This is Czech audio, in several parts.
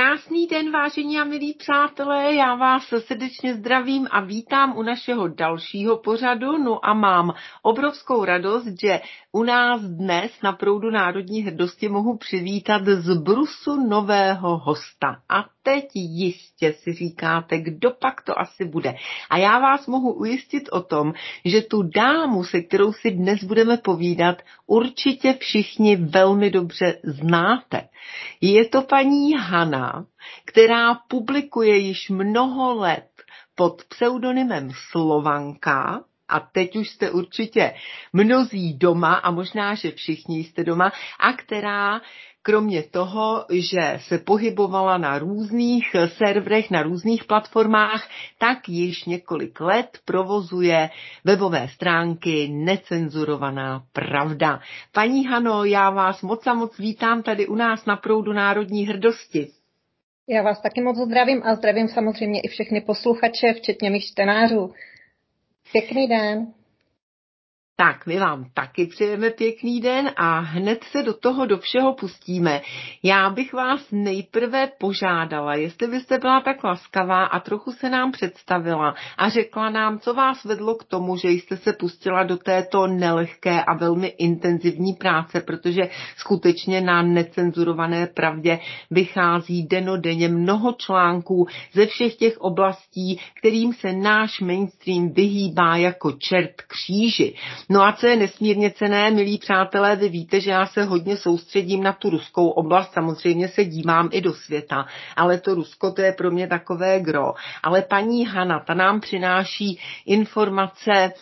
Krásný den, vážení a milí přátelé, já vás srdečně zdravím a vítám u našeho dalšího pořadu. No a mám obrovskou radost, že u nás dnes na Proudu národní hrdosti mohu přivítat z Brusu nového hosta. A teď jistě si říkáte, kdo pak to asi bude. A já vás mohu ujistit o tom, že tu dámu, se kterou si dnes budeme povídat, určitě všichni velmi dobře znáte. Je to paní Hana, která publikuje již mnoho let pod pseudonymem Slovanka, a teď už jste určitě mnozí doma a možná, že všichni jste doma, a která kromě toho, že se pohybovala na různých serverech, na různých platformách, tak již několik let provozuje webové stránky Necenzurovaná pravda. Paní Hano, já vás moc a moc vítám tady u nás na Proudu národní hrdosti. Já vás taky moc zdravím a zdravím samozřejmě i všechny posluchače, včetně mých čtenářů. Pěkný den. Tak, my vám taky přejeme pěkný den a hned se do všeho pustíme. Já bych vás nejprve požádala, jestli byste byla tak laskavá a trochu se nám představila a řekla nám, co vás vedlo k tomu, že jste se pustila do této nelehké a velmi intenzivní práce, protože skutečně na Necenzurované pravdě vychází dennodenně mnoho článků ze všech těch oblastí, kterým se náš mainstream vyhýbá jako čert kříži. No a co je nesmírně cenné, milí přátelé, vy víte, že já se hodně soustředím na tu ruskou oblast, samozřejmě se dívám i do světa, ale to Rusko, to je pro mě takové gro. Ale paní Hana, ta nám přináší informace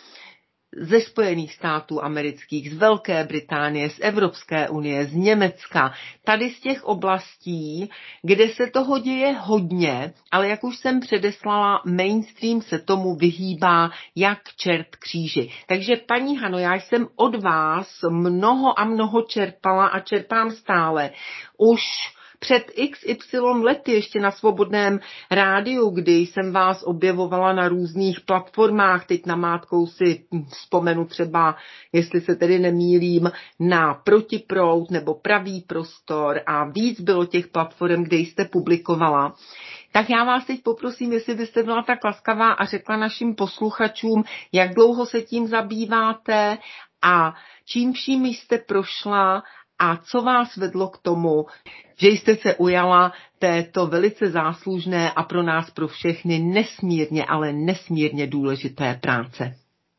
ze Spojených států amerických, z Velké Británie, z Evropské unie, z Německa, tady z těch oblastí, kde se toho děje hodně, ale jak už jsem předeslala, mainstream se tomu vyhýbá jak čert kříži. Takže paní Hano, já jsem od vás mnoho a mnoho čerpala a čerpám stále. Už před XY lety ještě na Svobodném rádiu, kdy jsem vás objevovala na různých platformách, teď namátkou si vzpomenu třeba, jestli se tedy nemýlím, na Protiproud nebo Pravý prostor a víc bylo těch platform, kde jste publikovala. Tak já vás teď poprosím, jestli byste byla tak laskavá a řekla našim posluchačům, jak dlouho se tím zabýváte a čím vším jste prošla a co vás vedlo k tomu, že jste se ujala této velice záslužné a pro nás, pro všechny nesmírně, ale nesmírně důležité práce.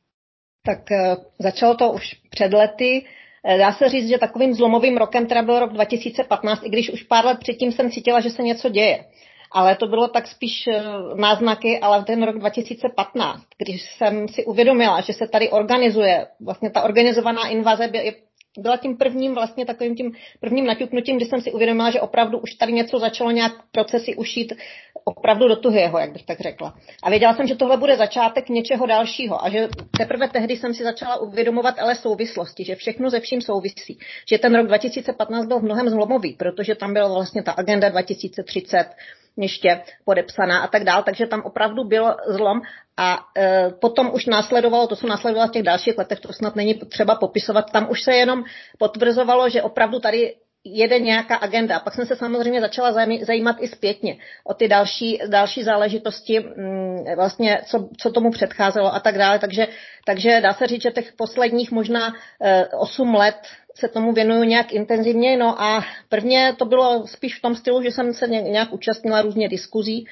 Tak začalo to už před lety. Dá se říct, že takovým zlomovým rokem teda byl rok 2015, i když už pár let předtím jsem cítila, že se něco děje. Ale to bylo tak spíš náznaky, ale ten rok 2015, když jsem si uvědomila, že se tady organizuje, vlastně ta organizovaná invaze byla tím prvním vlastně takovým tím prvním naťuknutím, kdy jsem si uvědomila, že opravdu už tady něco začalo nějak procesy ušít opravdu do tuhého, jak bych tak řekla. A věděla jsem, že tohle bude začátek něčeho dalšího a že teprve tehdy jsem si začala uvědomovat ale souvislosti, že všechno ze vším souvisí. Že ten rok 2015 byl v mnohem zlomový, protože tam byla vlastně ta agenda 2030 ještě podepsaná a tak dál, takže tam opravdu byl zlom a potom už následovalo, to, co následovalo v těch dalších letech, to snad není třeba popisovat, tam už se jenom potvrzovalo, že opravdu tady jede nějaká agenda. A pak jsem se samozřejmě začala zajímat i zpětně o ty další záležitosti, vlastně co tomu předcházelo a tak dále. Takže dá se říct, že těch posledních možná 8 let se tomu věnuju nějak intenzivně. No a prvně to bylo spíš v tom stylu, že jsem se nějak účastnila různě diskuzí,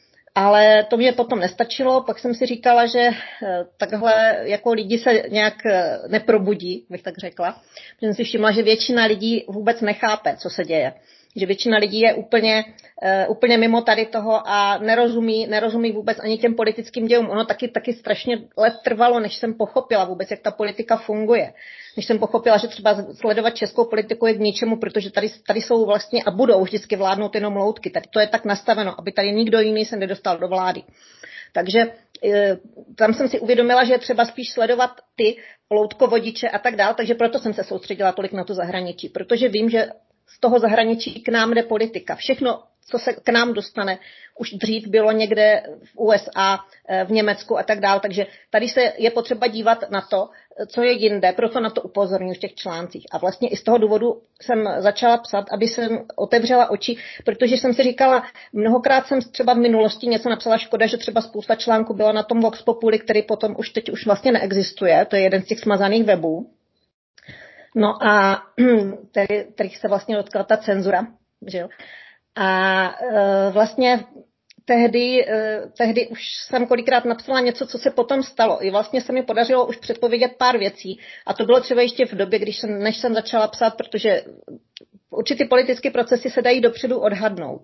ale to mě potom nestačilo, pak jsem si říkala, že takhle jako lidi se nějak neprobudí, bych tak řekla. Protože jsem si všimla, že většina lidí vůbec nechápe, co se děje. Že většina lidí je úplně mimo tady toho a nerozumí vůbec ani těm politickým dějům. Ono taky strašně let trvalo, než jsem pochopila vůbec, jak ta politika funguje. Než jsem pochopila, že třeba sledovat českou politiku je k ničemu, protože tady jsou vlastně a budou vždycky vládnout jenom loutky. Tady to je tak nastaveno, aby tady nikdo jiný se nedostal do vlády. Takže tam jsem si uvědomila, že je třeba spíš sledovat ty loutkovodiče a tak dál, takže proto jsem se soustředila tolik na to zahraničí, protože vím, že z toho zahraničí k nám jde politika. Všechno, co se k nám dostane, už dřív bylo někde v USA, v Německu a tak dále. Takže tady je potřeba dívat na to, co je jinde, proto na to upozorňuji v těch článcích. A vlastně i z toho důvodu jsem začala psat, aby jsem otevřela oči, protože jsem si říkala, mnohokrát jsem třeba v minulosti něco napsala, škoda, že třeba spousta článků byla na tom Vox Populi, který potom teď už vlastně neexistuje, to je jeden z těch smazaných webů. No a kterých se vlastně dotkla ta cenzura, že jo. A vlastně tehdy už jsem kolikrát napsala něco, co se potom stalo. I vlastně se mi podařilo už předpovědět pár věcí. A to bylo třeba ještě v době, než jsem začala psát, protože určitý politické procesy se dají dopředu odhadnout.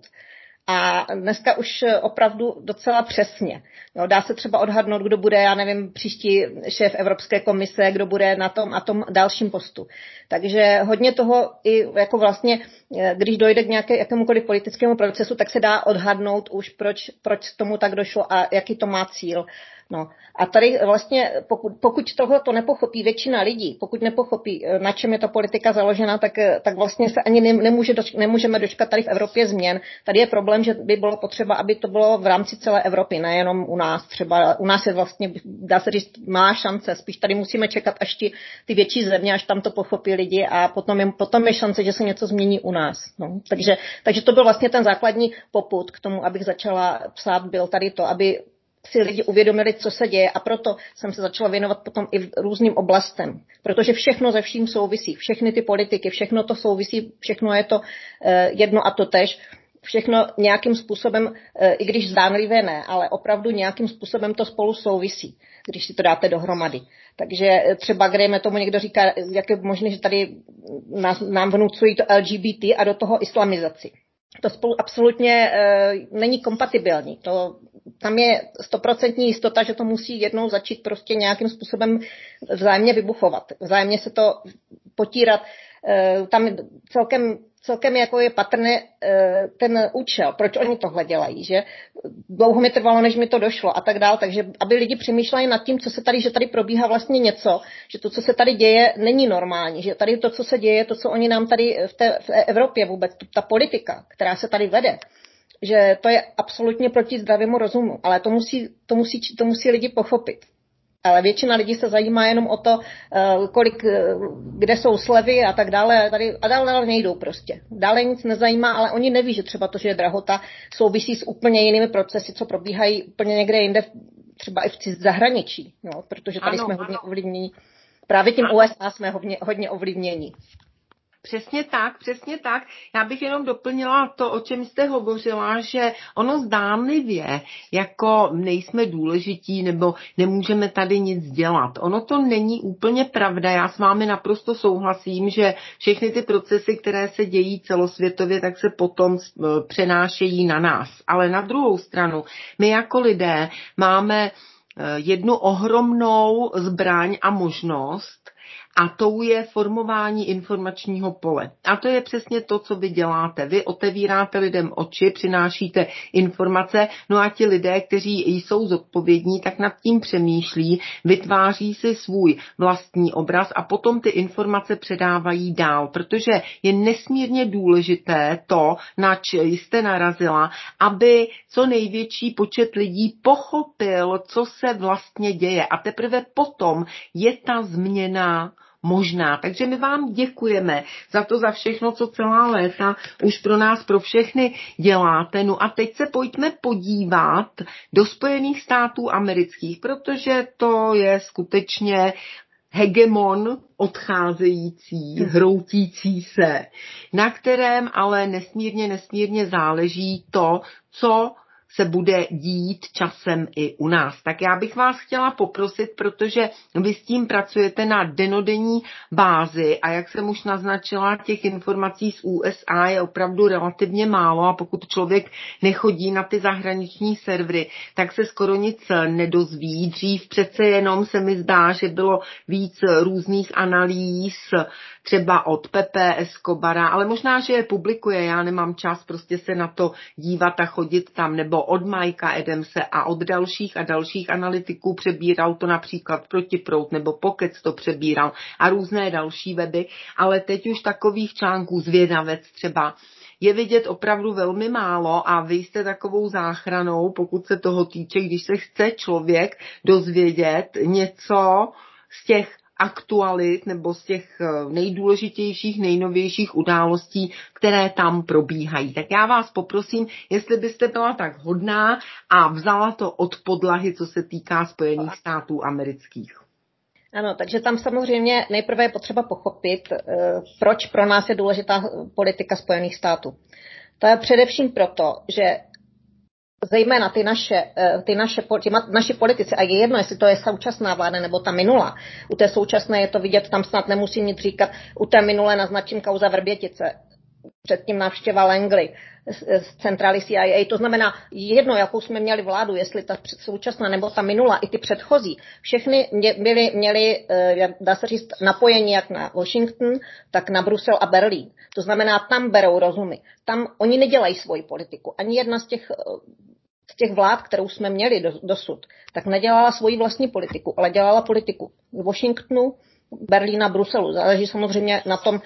A dneska už opravdu docela přesně. No, dá se třeba odhadnout, kdo bude, já nevím, příští šéf Evropské komise, kdo bude na tom a tom dalším postu. Takže hodně toho i jako vlastně, když dojde k jakémukoliv politickému procesu, tak se dá odhadnout už, proč tomu tak došlo a jaký to má cíl. No. A tady vlastně, pokud tohle to nepochopí většina lidí, pokud nepochopí, na čem je ta politika založena, tak vlastně se ani nemůžeme dočkat tady v Evropě změn. Tady je problém, že by bylo potřeba, aby to bylo v rámci celé Evropy, nejenom u nás. Třeba u nás je vlastně, dá se říct, má šance. Spíš tady musíme čekat, až ty větší země, až tam to pochopí lidi a potom je šance, že se něco změní u nás. No. Takže to byl vlastně ten základní popud k tomu, abych začala psát, byl tady to, aby si lidi uvědomili, co se děje, a proto jsem se začala věnovat potom i různým oblastem, protože všechno ze vším souvisí, všechny ty politiky, všechno to souvisí, všechno je to jedno a to též, všechno nějakým způsobem, i když zdánlivě ne, ale opravdu nějakým způsobem to spolu souvisí, když si to dáte dohromady. Takže třeba, kde tomu někdo říká, jak je možné, že tady nám vnucují to LGBT a do toho islamizaci. To spolu absolutně není kompatibilní. Tam je 100% jistota, že to musí jednou začít prostě nějakým způsobem vzájemně vybuchovat. Vzájemně se to potírat. Tam celkem jako je patrný ten účel, proč oni tohle dělají, že dlouho mi trvalo, než mi to došlo a tak dál, takže aby lidi přemýšleli nad tím, že tady probíhá vlastně něco, že to, co se tady děje, není normální, že tady to, co se děje, to, co oni nám tady v Evropě vůbec, ta politika, která se tady vede, že to je absolutně proti zdravému rozumu, ale to musí lidi pochopit. Ale většina lidí se zajímá jenom o to, kde jsou slevy a tak dále. A dále nejdou prostě. Dále nic nezajímá, ale oni neví, že třeba to, že je drahota, souvisí s úplně jinými procesy, co probíhají úplně někde jinde, třeba i v zahraničí. No, protože tady jsme hodně ovlivněni. Právě tím USA jsme hodně ovlivněni. Přesně tak. Já bych jenom doplnila to, o čem jste hovořila, že ono zdánlivě, jako nejsme důležití nebo nemůžeme tady nic dělat. Ono to není úplně pravda. Já s vámi naprosto souhlasím, že všechny ty procesy, které se dějí celosvětově, tak se potom přenášejí na nás. Ale na druhou stranu, my jako lidé máme jednu ohromnou zbraň a možnost, a tou je formování informačního pole. A to je přesně to, co vy děláte. Vy otevíráte lidem oči, přinášíte informace, no a ti lidé, kteří jsou zodpovědní, tak nad tím přemýšlí, vytváří si svůj vlastní obraz a potom ty informace předávají dál, protože je nesmírně důležité to, nač jste narazila, aby co největší počet lidí pochopil, co se vlastně děje. A teprve potom je ta změna možná. Takže my vám děkujeme za všechno, co celá léta už pro nás, pro všechny děláte. No a teď se pojďme podívat do Spojených států amerických, protože to je skutečně hegemon odcházející, hroutící se, na kterém ale nesmírně záleží to, co se bude dít časem i u nás. Tak já bych vás chtěla poprosit, protože vy s tím pracujete na denodenní bázi a jak jsem už naznačila, těch informací z USA je opravdu relativně málo a pokud člověk nechodí na ty zahraniční servery, tak se skoro nic nedozví. Dřív přece jenom se mi zdá, že bylo víc různých analýz, třeba od Pepe Escobara, ale možná, že je publikuje, já nemám čas prostě se na to dívat a chodit tam, nebo od Mikea Adamse a od dalších analytiků, přebíral to například Protiproud nebo Pocket to přebíral a různé další weby, ale teď už takových článků, Zvědavec třeba, je vidět opravdu velmi málo a vy jste takovou záchranou, pokud se toho týče, když se chce člověk dozvědět něco z těch aktualit nebo z těch nejdůležitějších, nejnovějších událostí, které tam probíhají. Tak já vás poprosím, jestli byste byla tak hodná a vzala to od podlahy, co se týká Spojených států amerických. Ano, takže tam samozřejmě nejprve je potřeba pochopit, proč pro nás je důležitá politika Spojených států. To je především proto, že zejména naši politici, a je jedno, jestli to je současná vláda nebo ta minulá. U té současné je to vidět, tam snad nemusím nic říkat, u té minulé naznačím kauza Vrbětice, předtím návštěva Langley z centrály CIA. To znamená, jedno, jakou jsme měli vládu, jestli ta současná nebo ta minulá, i ty předchozí, všechny měli, dá se říct, napojení jak na Washington, tak na Brusel a Berlín. To znamená, tam berou rozumy. Tam oni nedělají svoji politiku. Ani jedna z těch vlád, kterou jsme měli dosud, tak nedělala svoji vlastní politiku, ale dělala politiku v Washingtonu, Berlína, Bruselu. Záleží samozřejmě na tom,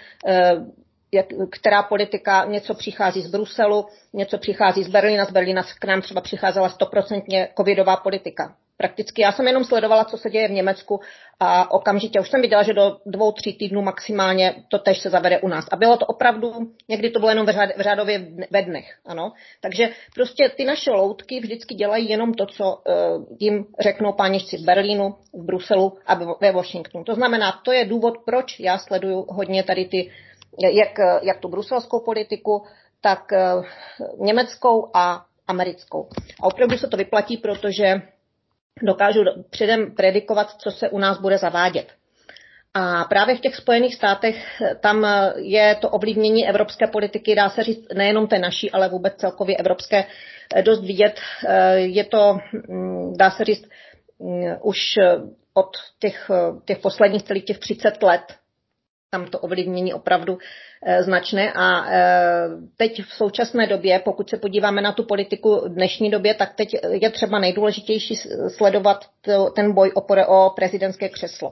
která politika, něco přichází z Bruselu, něco přichází z Berlína k nám třeba přicházela 100% covidová politika. Prakticky já jsem jenom sledovala, co se děje v Německu a okamžitě už jsem viděla, že do 2-3 týdnů maximálně to tež se zavede u nás. A bylo to opravdu, někdy to bylo jenom v řádově ve dnech. Ano? Takže prostě ty naše loutky vždycky dělají jenom to, co jim řeknou páničci v Berlínu, v Bruselu a ve Washingtonu. To znamená, to je důvod, proč já sleduju hodně tady ty jak tu bruselskou politiku, tak německou a americkou. A opravdu se to vyplatí, protože dokážu předem predikovat, co se u nás bude zavádět. A právě v těch Spojených státech tam je to ovlivnění evropské politiky, dá se říct, nejenom té naší, ale vůbec celkově evropské, dost vidět. Je to, dá se říct, už od těch posledních celých těch 30 let, tam to ovlivnění opravdu značné a teď v současné době, pokud se podíváme na tu politiku v dnešní době, tak teď je třeba nejdůležitější sledovat ten boj o prezidentské křeslo.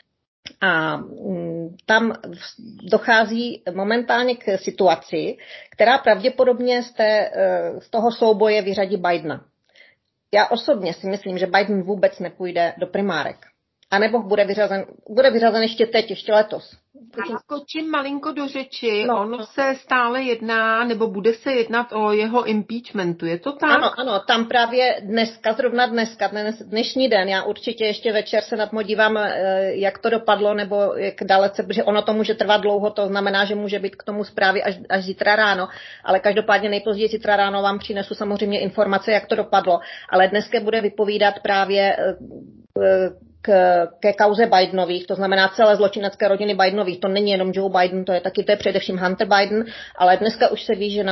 A tam dochází momentálně k situaci, která pravděpodobně z toho souboje vyřadí Bidena. Já osobně si myslím, že Biden vůbec nepůjde do primárek. A nebo bude vyřazen ještě teď, ještě letos. Já skočím malinko do řeči, ono se stále jedná, nebo bude se jednat o jeho impeachmentu, je to tak? Ano, tam právě dnešní den, já určitě ještě večer se nad dívám, jak to dopadlo, nebo jak dalece, protože ono to může trvat dlouho, to znamená, že může být k tomu zprávy až zítra ráno, ale každopádně nejpozději zítra ráno vám přinesu samozřejmě informace, jak to dopadlo, ale dneska bude vypovídat právě ke kauze Bidenových, to znamená celé zločinecké rodiny Bidenových. To není jenom Joe Biden, to je především Hunter Biden, ale dneska už se ví, že na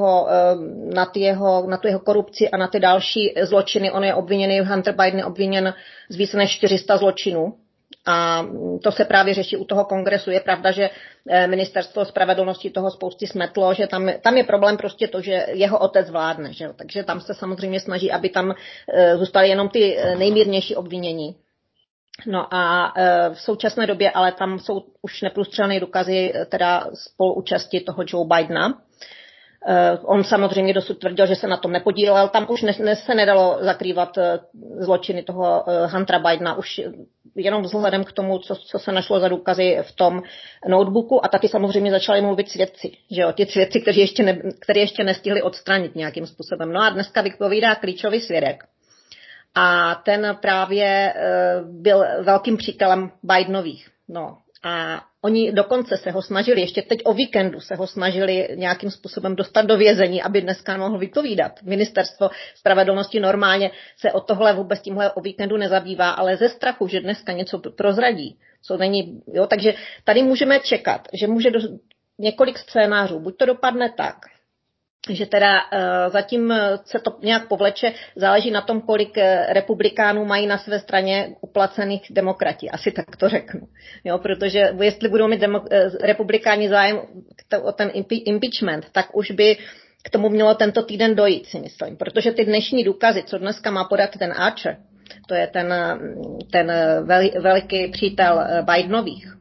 tu jeho korupci a na ty další zločiny, on je obviněný, Hunter Biden je obviněn z více než 400 zločinů. A to se právě řeší u toho kongresu. Je pravda, že ministerstvo spravedlnosti toho spousty smetlo, že tam je problém prostě to, že jeho otec vládne. Že? Takže tam se samozřejmě snaží, aby tam zůstaly jenom ty nejmírnější obvinění. No a v současné době, ale tam jsou už neprůstřelné důkazy teda spoluúčasti toho Joe Bidena. On samozřejmě dosud tvrdil, že se na tom nepodílel. Tam už se nedalo zakrývat zločiny toho Huntera Bidena, už jenom vzhledem k tomu, co se našlo za důkazy v tom notebooku. A taky samozřejmě začali mluvit svědci, že jo, ti svědci, kteří ještě nestihli odstranit nějakým způsobem. No a dneska vypovídá klíčový svědek. A ten právě byl velkým přítelem Bidenových. No. A oni dokonce se ho snažili, ještě teď o víkendu se ho snažili nějakým způsobem dostat do vězení, aby dneska mohl vypovídat. Ministerstvo spravedlnosti normálně se o tohle vůbec tímhle o víkendu nezabývá, ale ze strachu, že dneska něco prozradí, co není, jo, takže tady můžeme čekat, že může několik scénářů. Buď to dopadne tak, že teda zatím se to nějak povleče, záleží na tom, kolik republikánů mají na své straně uplacených demokratí, asi tak to řeknu. Jo, protože jestli budou mít republikáni zájem o ten impeachment, tak už by k tomu mělo tento týden dojít, si myslím. Protože ty dnešní důkazy, co dneska má podat ten Archer, to je ten veliký přítel Bidenových,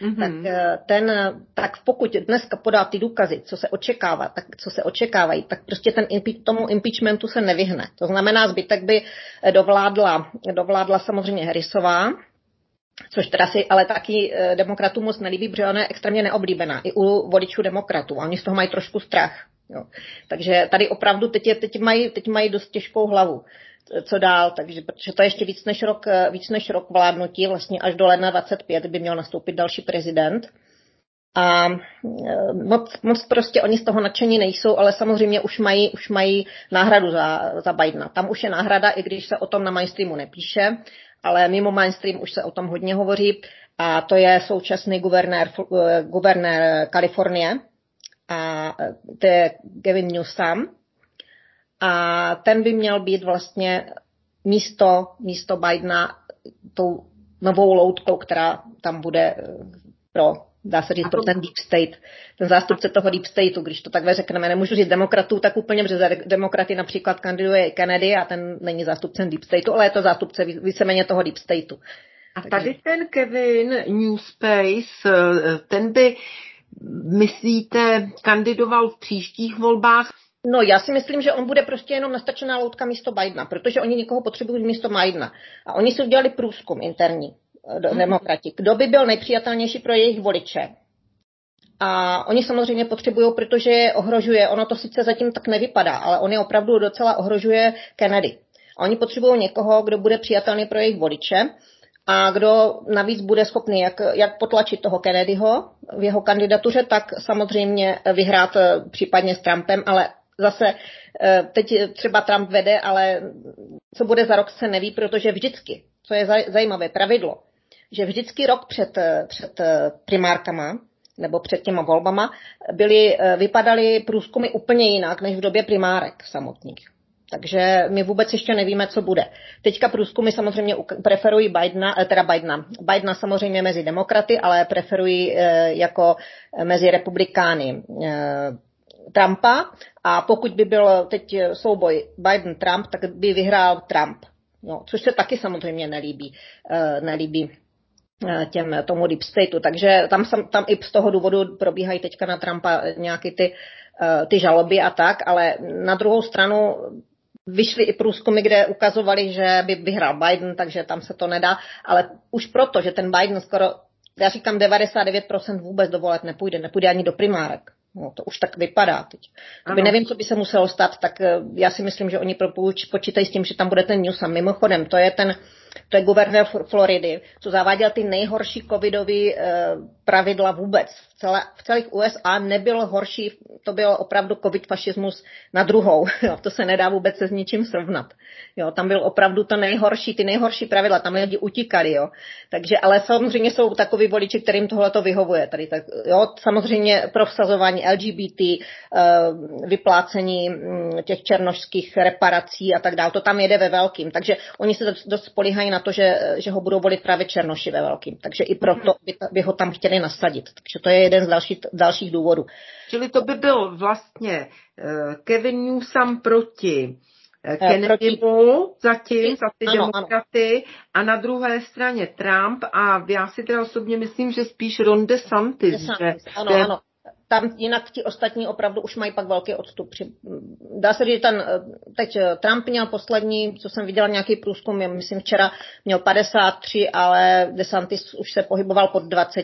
tak pokud dneska podá ty důkazy, co se očekávají, tak prostě tomu impeachmentu se nevyhne. To znamená, zbytek by dovládla samozřejmě Harrisová, což teda si ale taky demokratům moc nelíbí, protože ona je extrémně neoblíbená i u voličů demokratů. A oni z toho mají trošku strach. Jo. Takže tady opravdu teď mají dost těžkou hlavu. Co dál, protože to je ještě víc než rok vládnutí, vlastně až do ledna 25 by měl nastoupit další prezident. A moc prostě oni z toho nadšení nejsou, ale samozřejmě už mají náhradu za Bidena. Tam už je náhrada, i když se o tom na mainstreamu nepíše, ale mimo mainstream už se o tom hodně hovoří. A to je současný guvernér Kalifornie, a to je Gavin Newsom. A ten by měl být vlastně místo Bidena tou novou loutkou, která tam bude dá se říct, pro ten deep state, ten zástupce toho deep stateu, když to takhle řekneme. Nemůžu říct demokratů tak úplně, protože za demokraty například kandiduje Kennedy a ten není zástupcem deep stateu, ale je to zástupce víceméně toho deep stateu. A tady ten Kevin Newspace, ten by, myslíte, kandidoval v příštích volbách? No, já si myslím, že on bude prostě jenom nastačená loutka místo Bidena, protože oni někoho potřebují místo Bidena. A oni si udělali průzkum interní, demokrati. Kdo by byl nejpřijatelnější pro jejich voliče? A oni samozřejmě potřebují, protože je ohrožuje, ono to sice zatím tak nevypadá, ale on je opravdu docela ohrožuje Kennedy. A oni potřebují někoho, kdo bude přijatelný pro jejich voliče a kdo navíc bude schopný jak potlačit toho Kennedyho v jeho kandidatuře, tak samozřejmě vyhrát případně s Trumpem, ale zase teď třeba Trump vede, ale co bude za rok se neví, protože vždycky, co je zajímavé pravidlo, že vždycky rok před primárkama nebo před těma volbama vypadaly průzkumy úplně jinak, než v době primárek samotných. Takže my vůbec ještě nevíme, co bude. Teďka průzkumy samozřejmě preferují Bidena samozřejmě mezi demokraty, ale preferují jako mezi republikány Trumpa. A pokud by byl teď souboj Biden-Trump, tak by vyhrál Trump. No, což se taky samozřejmě nelíbí tomu deep stateu. Takže tam i z toho důvodu probíhají teďka na Trumpa nějaké ty žaloby a tak, ale na druhou stranu vyšly i průzkumy, kde ukazovali, že by vyhrál Biden, takže tam se to nedá, ale už proto, že ten Biden skoro, já říkám 99% vůbec do voleb nepůjde ani do primárek. No, to už tak vypadá teď. Nevím, co by se muselo stát, tak já si myslím, že oni počítají s tím, že tam bude ten Newsom. Mimochodem, to je guvernér Floridy, co zaváděl ty nejhorší covidové pravidla vůbec. V celých USA nebylo horší, to byl opravdu covid fašismus na druhou. Jo, to se nedá vůbec se s ničím srovnat. Jo, tam byl opravdu ty nejhorší pravidla, tam lidi utíkali. Jo. Takže, ale samozřejmě jsou takoví voliči, kterým tohle to vyhovuje. Tady tak, jo, samozřejmě prosazování LGBT, vyplácení těch černošských reparací a tak dále. To tam jede ve velkým. Takže oni se dost spolíhají na to, že ho budou volit právě černoši ve velkým. Takže i proto by ho tam chtěli nasadit. Takže to je jeden z dalších důvodů. Čili to by byl vlastně Kevin Newsom proti Kennedymu zatím, za ty demokraty, a na druhé straně Trump, a já si teda osobně myslím, že spíš Ron DeSantis. Ano. Tam jinak ti ostatní opravdu už mají pak velký odstup. Dá se říct, teď Trump měl poslední, co jsem viděla, nějaký průzkum, myslím včera měl 53, ale DeSantis už se pohyboval pod 20.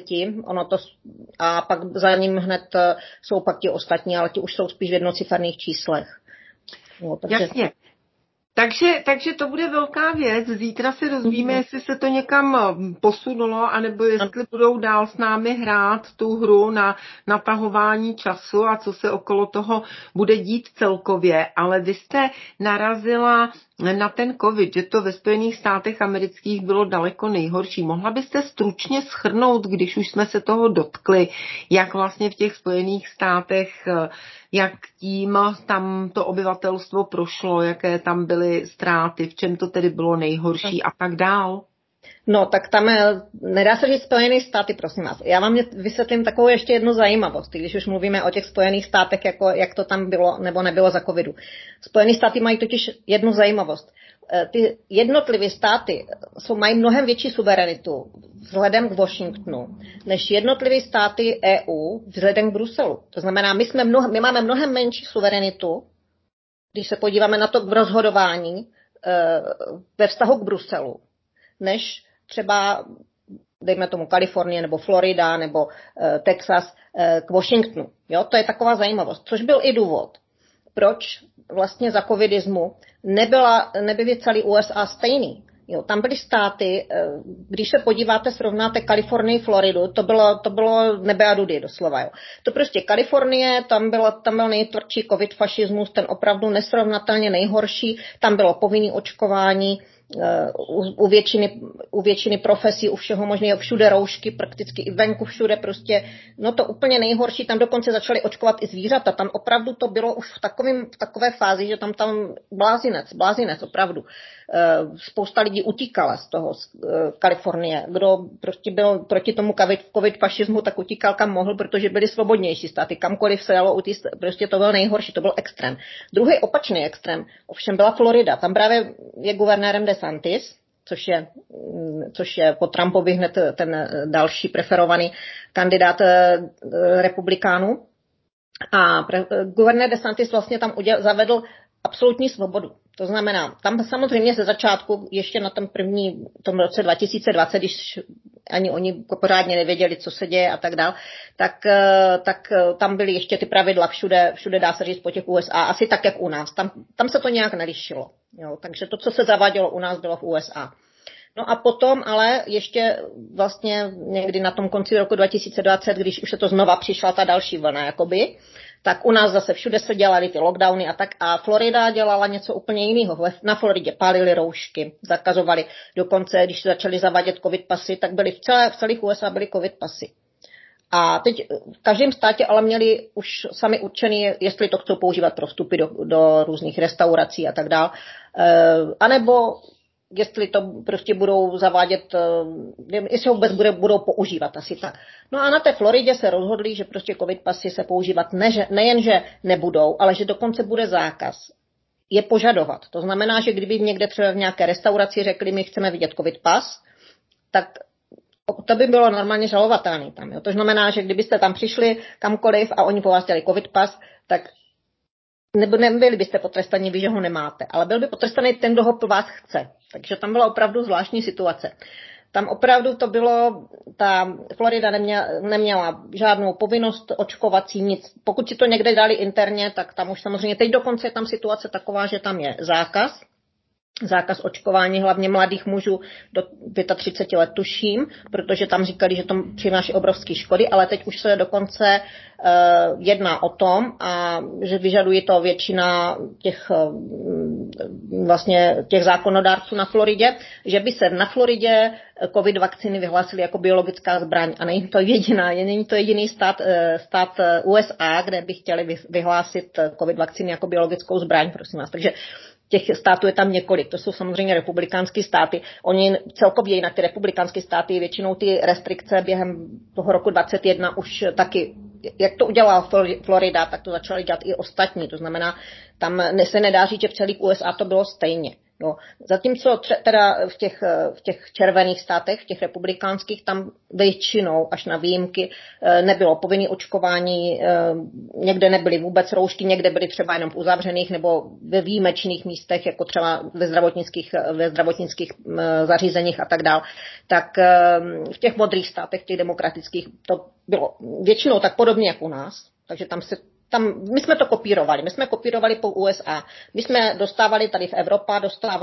A pak za ním hned jsou pak ti ostatní, ale ti už jsou spíš v jednociferných číslech. No, jasně. Takže to bude velká věc. Zítra se dozvíme, jestli se to někam posunulo, anebo jestli budou dál s námi hrát tu hru na natahování času a co se okolo toho bude dít celkově. Ale vy jste narazila na ten covid, že to ve Spojených státech amerických bylo daleko nejhorší. Mohla byste stručně shrnout, když už jsme se toho dotkli, jak vlastně v těch Spojených státech, jak tím tam to obyvatelstvo prošlo, jaké tam byly ztráty, v čem to tedy bylo nejhorší a tak dál? No, tak tam nedá se říct Spojených státy, prosím vás. Já vám vysvětlím takovou ještě jednu zajímavost, když už mluvíme o těch Spojených státech, jako, jak to tam bylo nebo nebylo za covidu. Spojené státy mají totiž jednu zajímavost. Ty jednotlivé státy mají mnohem větší suverenitu vzhledem k Washingtonu, než jednotlivé státy EU vzhledem k Bruselu. To znamená, my máme mnohem menší suverenitu, když se podíváme na to v rozhodování ve vztahu k Bruselu, než třeba, dejme tomu, Kalifornie nebo Florida nebo Texas k Washingtonu. Jo? To je taková zajímavost, což byl i důvod, proč vlastně za covidismu nebyly celý USA stejný. Jo, tam byly státy, když se podíváte, srovnáte Kalifornii, Floridu, to bylo nebe a dudy doslova. Jo. To prostě Kalifornie, tam byl nejtvrdší covid fašismus, ten opravdu nesrovnatelně nejhorší, tam bylo povinné očkování, u většiny profesí, u všeho možného, všude roušky, prakticky i venku všude prostě, no to úplně nejhorší, tam dokonce začali očkovat i zvířata, tam opravdu to bylo už v takové fázi, že tam blázinec opravdu. Spousta lidí utíkala z toho, z Kalifornie, kdo prostě byl proti tomu covid fašismu, tak utíkal kam mohl, protože byli svobodnější státy, kamkoliv se jalo, prostě to byl nejhorší, to byl extrém. Druhý opačný extrém, ovšem byla Florida, tam právě je guvernérem DeSantis, což je po Trumpovi hned ten další preferovaný kandidát republikánů. A guvernér DeSantis vlastně tam zavedl absolutní svobodu. To znamená, tam samozřejmě ze začátku, ještě na tom roce 2020, když ani oni pořádně nevěděli, co se děje a tak dál, tak tam byly ještě ty pravidla všude dá se říct po těch USA, asi tak, jak u nás. Tam se to nějak nelišilo. Jo? Takže to, co se zavádělo u nás, bylo v USA. No a potom ale ještě vlastně někdy na tom konci roku 2020, když už se to znova přišla ta další vlna, jakoby, tak u nás zase všude se dělaly ty lockdowny a Florida dělala něco úplně jiného. Na Floridě pálili roušky, zakazovali. Dokonce, když se začali zavádět covid pasy, tak byly v celých USA byly covid pasy. A teď v každém státě ale měli už sami určený, jestli to chcou používat pro vstupy do různých restaurací a tak dál. A nebo jestli to prostě budou zavádět, jestli vůbec budou používat, asi tak. No a na té Floridě se rozhodli, že prostě covid pasy se používat nejenže nebudou, ale že dokonce bude zákaz je požadovat. To znamená, že kdyby někde třeba v nějaké restauraci řekli, my chceme vidět covid pas, tak to by bylo normálně žalovatelné tam. Jo. To znamená, že kdybyste tam přišli kamkoliv a oni po vás dělali covid pas, tak nebyli byste potrestaní, vy, že ho nemáte, ale byl by potrestaný ten, kdo ho po vás chce. Takže tam byla opravdu zvláštní situace. Tam opravdu to bylo, ta Florida neměla žádnou povinnost očkovací, nic. Pokud si to někde dali interně, tak tam už samozřejmě, teď dokonce je tam situace taková, že tam je zákaz očkování hlavně mladých mužů do 35 let tuším, protože tam říkali, že to přináší obrovské škody, ale teď už se dokonce jedná o tom, a že vyžadují to většina těch zákonodárců na Floridě, že by se na Floridě covid vakcíny vyhlásily jako biologická zbraň a není to jediný stát USA, kde by chtěli vyhlásit covid vakcíny jako biologickou zbraň, prosím vás. Takže těch států je tam několik, to jsou samozřejmě republikánské státy. Oni celkově jinak ty republikánské státy většinou ty restrikce během toho roku 2021 už taky, jak to udělala Florida, tak to začali dělat i ostatní. To znamená, tam se nedá říct, že v celých USA to bylo stejně. Jo. Zatímco teda v těch červených státech, v těch republikánských, tam většinou až na výjimky nebylo povinné očkování, někde nebyly vůbec roušky, někde byly třeba jenom v uzavřených nebo ve výjimečných místech, jako třeba ve zdravotnických zařízeních a tak dál. Tak v těch modrých státech, v těch demokratických, to bylo většinou tak podobně, jak u nás. Takže my jsme to kopírovali. My jsme kopírovali po USA. My jsme dostávali tady v Evropa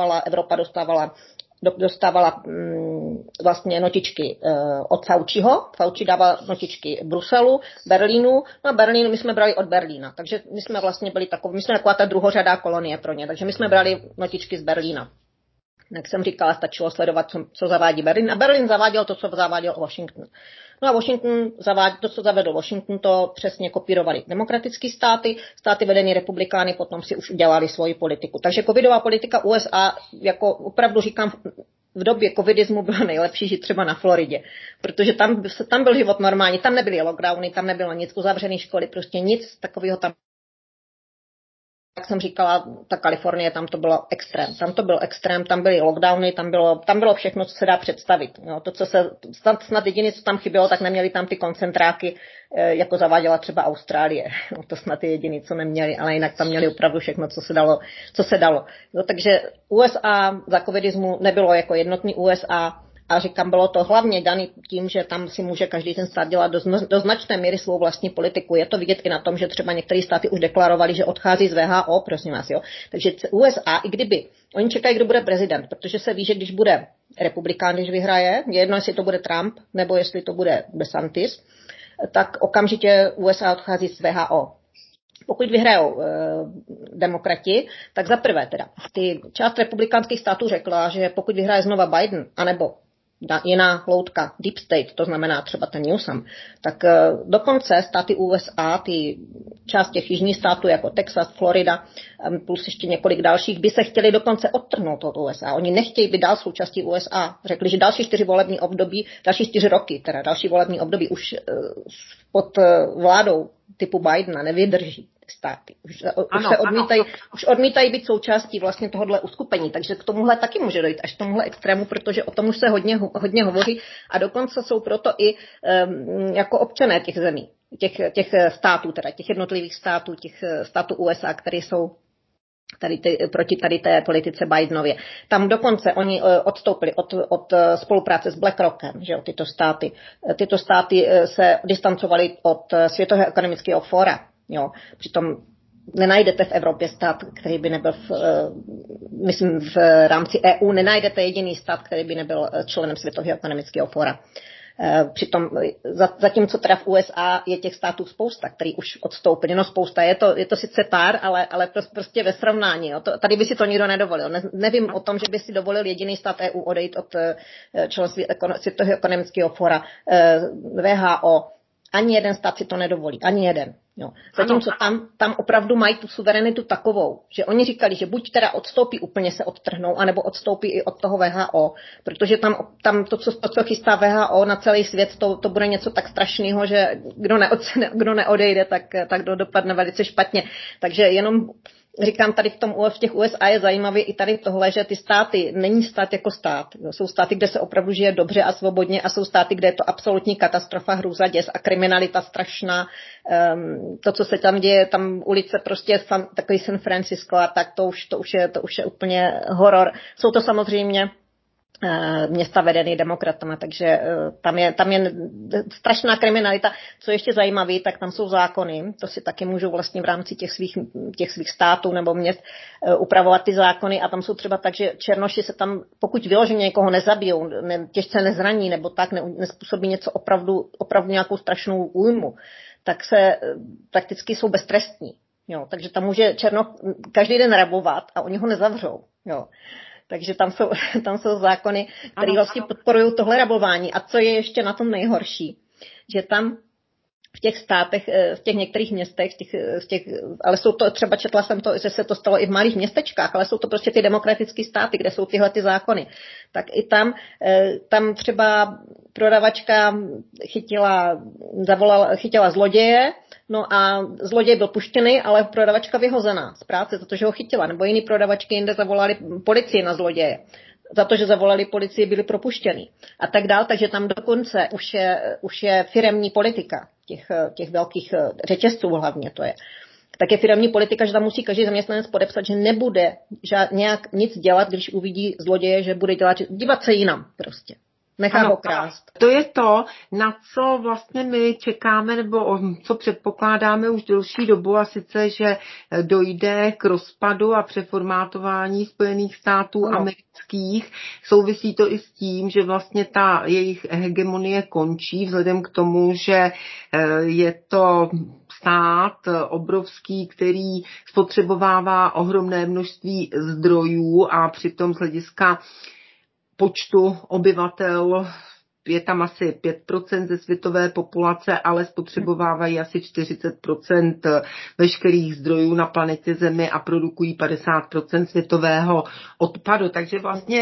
dostávala vlastně notičky od Fauciho. Fauci dával notičky Bruselu, Berlínu. No a Berlínu my jsme brali od Berlína. Takže my jsme vlastně byli my jsme taková ta druhořadá kolonie pro ně. Takže my jsme brali notičky z Berlína. Jak jsem říkala, stačilo sledovat, co zavádí Berlín. A Berlín zaváděl to, co zaváděl Washington. No a Washington to, co zavedl Washington, to přesně kopírovali demokratické státy vedené republikány, potom si už udělali svoji politiku. Takže covidová politika USA, jako opravdu říkám, v době covidismu bylo nejlepší žít třeba na Floridě, protože tam byl život normální, tam nebyly lockdowny, tam nebylo nic, uzavřené školy, prostě nic takového tam. Jak jsem říkala, ta Kalifornie, tam to bylo extrém. Tam to byl extrém, tam byly lockdowny, tam bylo všechno, co se dá představit. Jo, to, co se, snad jediné, co tam chybělo, tak neměli tam ty koncentráky, jako zaváděla třeba Austrálie. No, to snad je jediné, co neměli, ale jinak tam měli opravdu všechno, co se dalo. Jo, takže USA za covidismu nebylo jako jednotný USA, a říkám, bylo to hlavně daný tím, že tam si může každý ten stát dělat do značné míry svou vlastní politiku. Je to vidět i na tom, že třeba některé státy už deklarovali, že odchází z VHO, prosím vás, jo. Takže USA, i kdyby, oni čekají, kdo bude prezident, protože se ví, že když bude republikán, když vyhraje, je jedno, jestli to bude Trump, nebo jestli to bude DeSantis, tak okamžitě USA odchází z VHO. Pokud vyhrajou demokrati, tak za prvé teda, část republikánských států řekla, že pokud vyhraje znova Biden, anebo jiná loutka Deep State, to znamená třeba ten Newsom, tak dokonce státy USA, část těch jižních států jako Texas, Florida, plus ještě několik dalších, by se chtěli dokonce odtrhnout od USA. Oni nechtějí být dál součástí USA. Řekli, že další 4 roky, teda další volební období už pod vládou typu Bidena nevydrží státy. Už odmítají být součástí vlastně tohohle uskupení, takže k tomuhle taky může dojít až k tomuhle extrému, protože o tom už se hodně hovoří a dokonce jsou proto i jako občané těch zemí, těch států, teda těch jednotlivých států, těch států USA, které jsou proti tady té politice Bidenově. Tam dokonce oni odstoupili od spolupráce s BlackRockem, že jo, tyto státy se distancovaly od Světového ekonomického fóra. Jo. Přitom nenajdete v Evropě stát, který by nebyl myslím v rámci EU, nenajdete jediný stát, který by nebyl členem Světového ekonomického fóra. Přitom zatímco teda v USA je těch států spousta, který už odstoupili. No spousta, je to sice pár, ale prostě ve srovnání. Jo. Tady by si to nikdo nedovolil. Nevím o tom, že by si dovolil jediný stát EU odejít od členství Světového ekonomického fóra, VHO. Ani jeden stát si to nedovolí, ani jeden. Jo. Zatímco tam opravdu mají tu suverenitu takovou, že oni říkali, že buď teda odstoupí, úplně se odtrhnou, anebo odstoupí i od toho VHO, protože tam to, co chystá VHO na celý svět, to bude něco tak strašného, že kdo neodejde, tak dopadne velice špatně. Takže jenom říkám, tady v těch USA je zajímavé i tady tohle, že ty státy, není stát jako stát. Jsou státy, kde se opravdu žije dobře a svobodně a jsou státy, kde je to absolutní katastrofa, hrůza, děs a kriminalita strašná. To, co se tam děje, tam ulice prostě takový San Francisco a tak, to už je úplně horor. Jsou to samozřejmě města vedený demokratama, takže tam je strašná kriminalita. Co ještě zajímavé, tak tam jsou zákony, to si taky můžou vlastně v rámci těch svých států nebo měst upravovat ty zákony a tam jsou třeba tak, že černoši se tam, pokud vyloženě někoho nezabijou, těžce nezraní nebo tak, nespůsobí něco opravdu nějakou strašnou újmu, tak se prakticky jsou beztrestní. Jo, takže tam může černoch každý den rabovat a oni ho nezavřou. Jo. Takže tam jsou zákony, které vlastně podporují tohle rabování. A co je ještě na tom nejhorší, že tam v těch státech, v těch některých městech, ale jsou to, třeba četla jsem to, že se to stalo i v malých městečkách, ale jsou to prostě ty demokratické státy, kde jsou tyhle ty zákony. Tak i tam třeba prodavačka chytila zloděje, no a zloděj byl puštěný, ale prodavačka vyhozená z práce, protože ho chytila. Nebo jiný prodavačky jinde zavolali policii na zloděje. Za to, že zavolali policii, byli propuštěni. A tak dál, takže tam dokonce už je firemní politika těch velkých řetězců hlavně to je. Tak je firemní politika, že tam musí každý zaměstnanec podepsat, že nebude nějak nic dělat, když uvidí zloděje, že bude dívat se jinam prostě. Nechá ho krást. To je to, na co vlastně my čekáme, nebo co předpokládáme už delší dobu, a sice, že dojde k rozpadu a přeformátování Spojených států amerických. Souvisí to i s tím, že vlastně ta jejich hegemonie končí, vzhledem k tomu, že je to stát obrovský, který spotřebovává ohromné množství zdrojů a přitom z hlediska počtu obyvatel je tam asi 5% ze světové populace, ale spotřebovávají asi 40% veškerých zdrojů na planetě Zemi a produkují 50% světového odpadu. Takže vlastně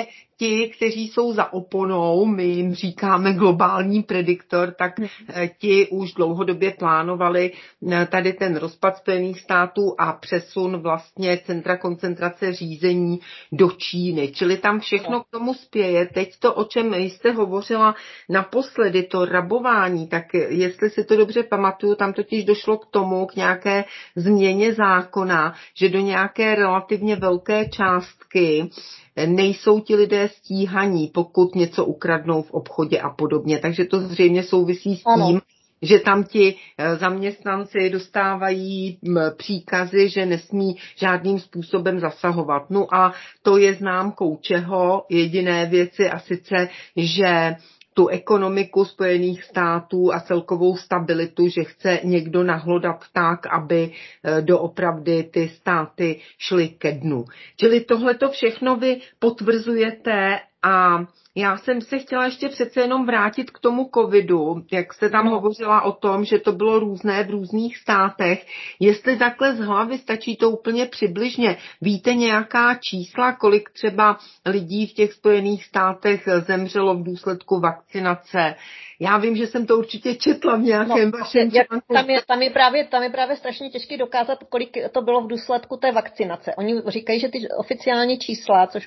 ti, kteří jsou za oponou, my jim říkáme globální prediktor, tak ti už dlouhodobě plánovali tady ten rozpad Spojených států a přesun vlastně centra koncentrace řízení do Číny. Čili tam všechno k tomu spěje. Teď to, o čem jste hovořila naposledy, to rabování, tak jestli si to dobře pamatuju, tam totiž došlo k tomu, k nějaké změně zákona, že do nějaké relativně velké částky nejsou ti lidé stíhaní, pokud něco ukradnou v obchodě a podobně. Takže to zřejmě souvisí s tím, že tam ti zaměstnanci dostávají příkazy, že nesmí žádným způsobem zasahovat. No a to je známkou čeho? Jediné věci a sice, že tu ekonomiku Spojených států a celkovou stabilitu, že chce někdo nahlodat tak, aby doopravdy ty státy šly ke dnu. Čili tohleto všechno vy potvrzujete a já jsem se chtěla ještě přece jenom vrátit k tomu covidu, jak jste tam hovořila o tom, že to bylo různé v různých státech. Jestli takhle z hlavy stačí to úplně přibližně. Víte nějaká čísla, kolik třeba lidí v těch Spojených státech zemřelo v důsledku vakcinace? Já vím, že jsem to určitě četla v nějakém vašem článku. Tam je právě strašně těžké dokázat, kolik to bylo v důsledku té vakcinace. Oni říkají, že ty oficiální čísla, což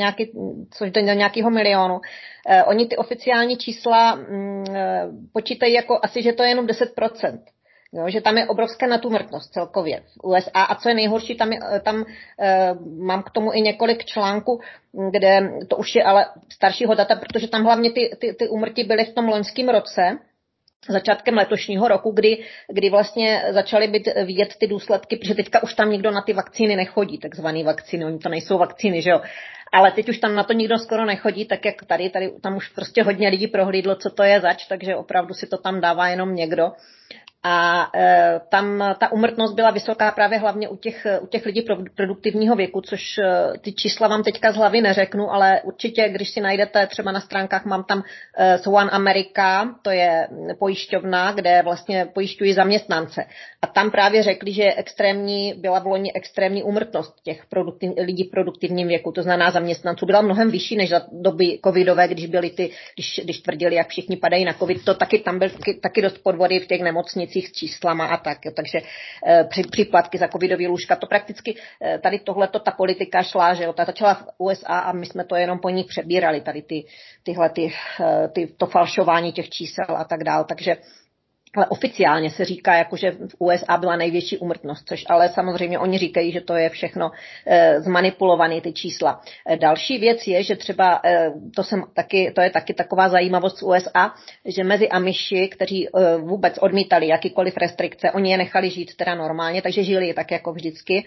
jde do nějakého milionu, oni ty oficiální čísla počítají jako asi, že to je jenom 10%. Jo, že tam je obrovská nadúmrtnost celkově v USA a co je nejhorší, tam mám k tomu i několik článků, kde to už je ale staršího data, protože tam hlavně ty úmrtí byly v tom loňském roce, začátkem letošního roku, kdy vlastně začaly být vidět ty důsledky, protože teďka už tam nikdo na ty vakcíny nechodí, takzvaný vakcíny, oni to nejsou vakcíny, že jo. Ale teď už tam na to nikdo skoro nechodí, tak jak tady tam už prostě hodně lidí prohlídlo, co to je zač, takže opravdu si to tam dává jenom někdo. A tam ta úmrtnost byla vysoká právě hlavně u těch lidí produktivního věku, což ty čísla vám teďka z hlavy neřeknu, ale určitě, když si najdete třeba na stránkách, mám tam One America, to je pojišťovna, kde vlastně pojišťují zaměstnance. A tam právě řekli, že byla v loni extrémní úmrtnost těch lidí v produktivním věku, to znamená zaměstnanců, byla mnohem vyšší než za doby covidové, když tvrdili, jak všichni padají na covid, to tam byl taky dost podvody v těch nemocnicích s číslama a tak. Takže příplatky za covidový lůžka, to prakticky tady tohleto ta politika šla, že jo, ta začala v USA a my jsme to jenom po ní přebírali, tady to falšování těch čísel a tak dál, takže ale oficiálně se říká, jako že v USA byla největší úmrtnost, což ale samozřejmě oni říkají, že to je všechno zmanipulované, ty čísla. Další věc je, že třeba, to je taky taková zajímavost z USA, že mezi Amiši, kteří vůbec odmítali jakýkoliv restrikce, oni je nechali žít teda normálně, takže žili tak jako vždycky,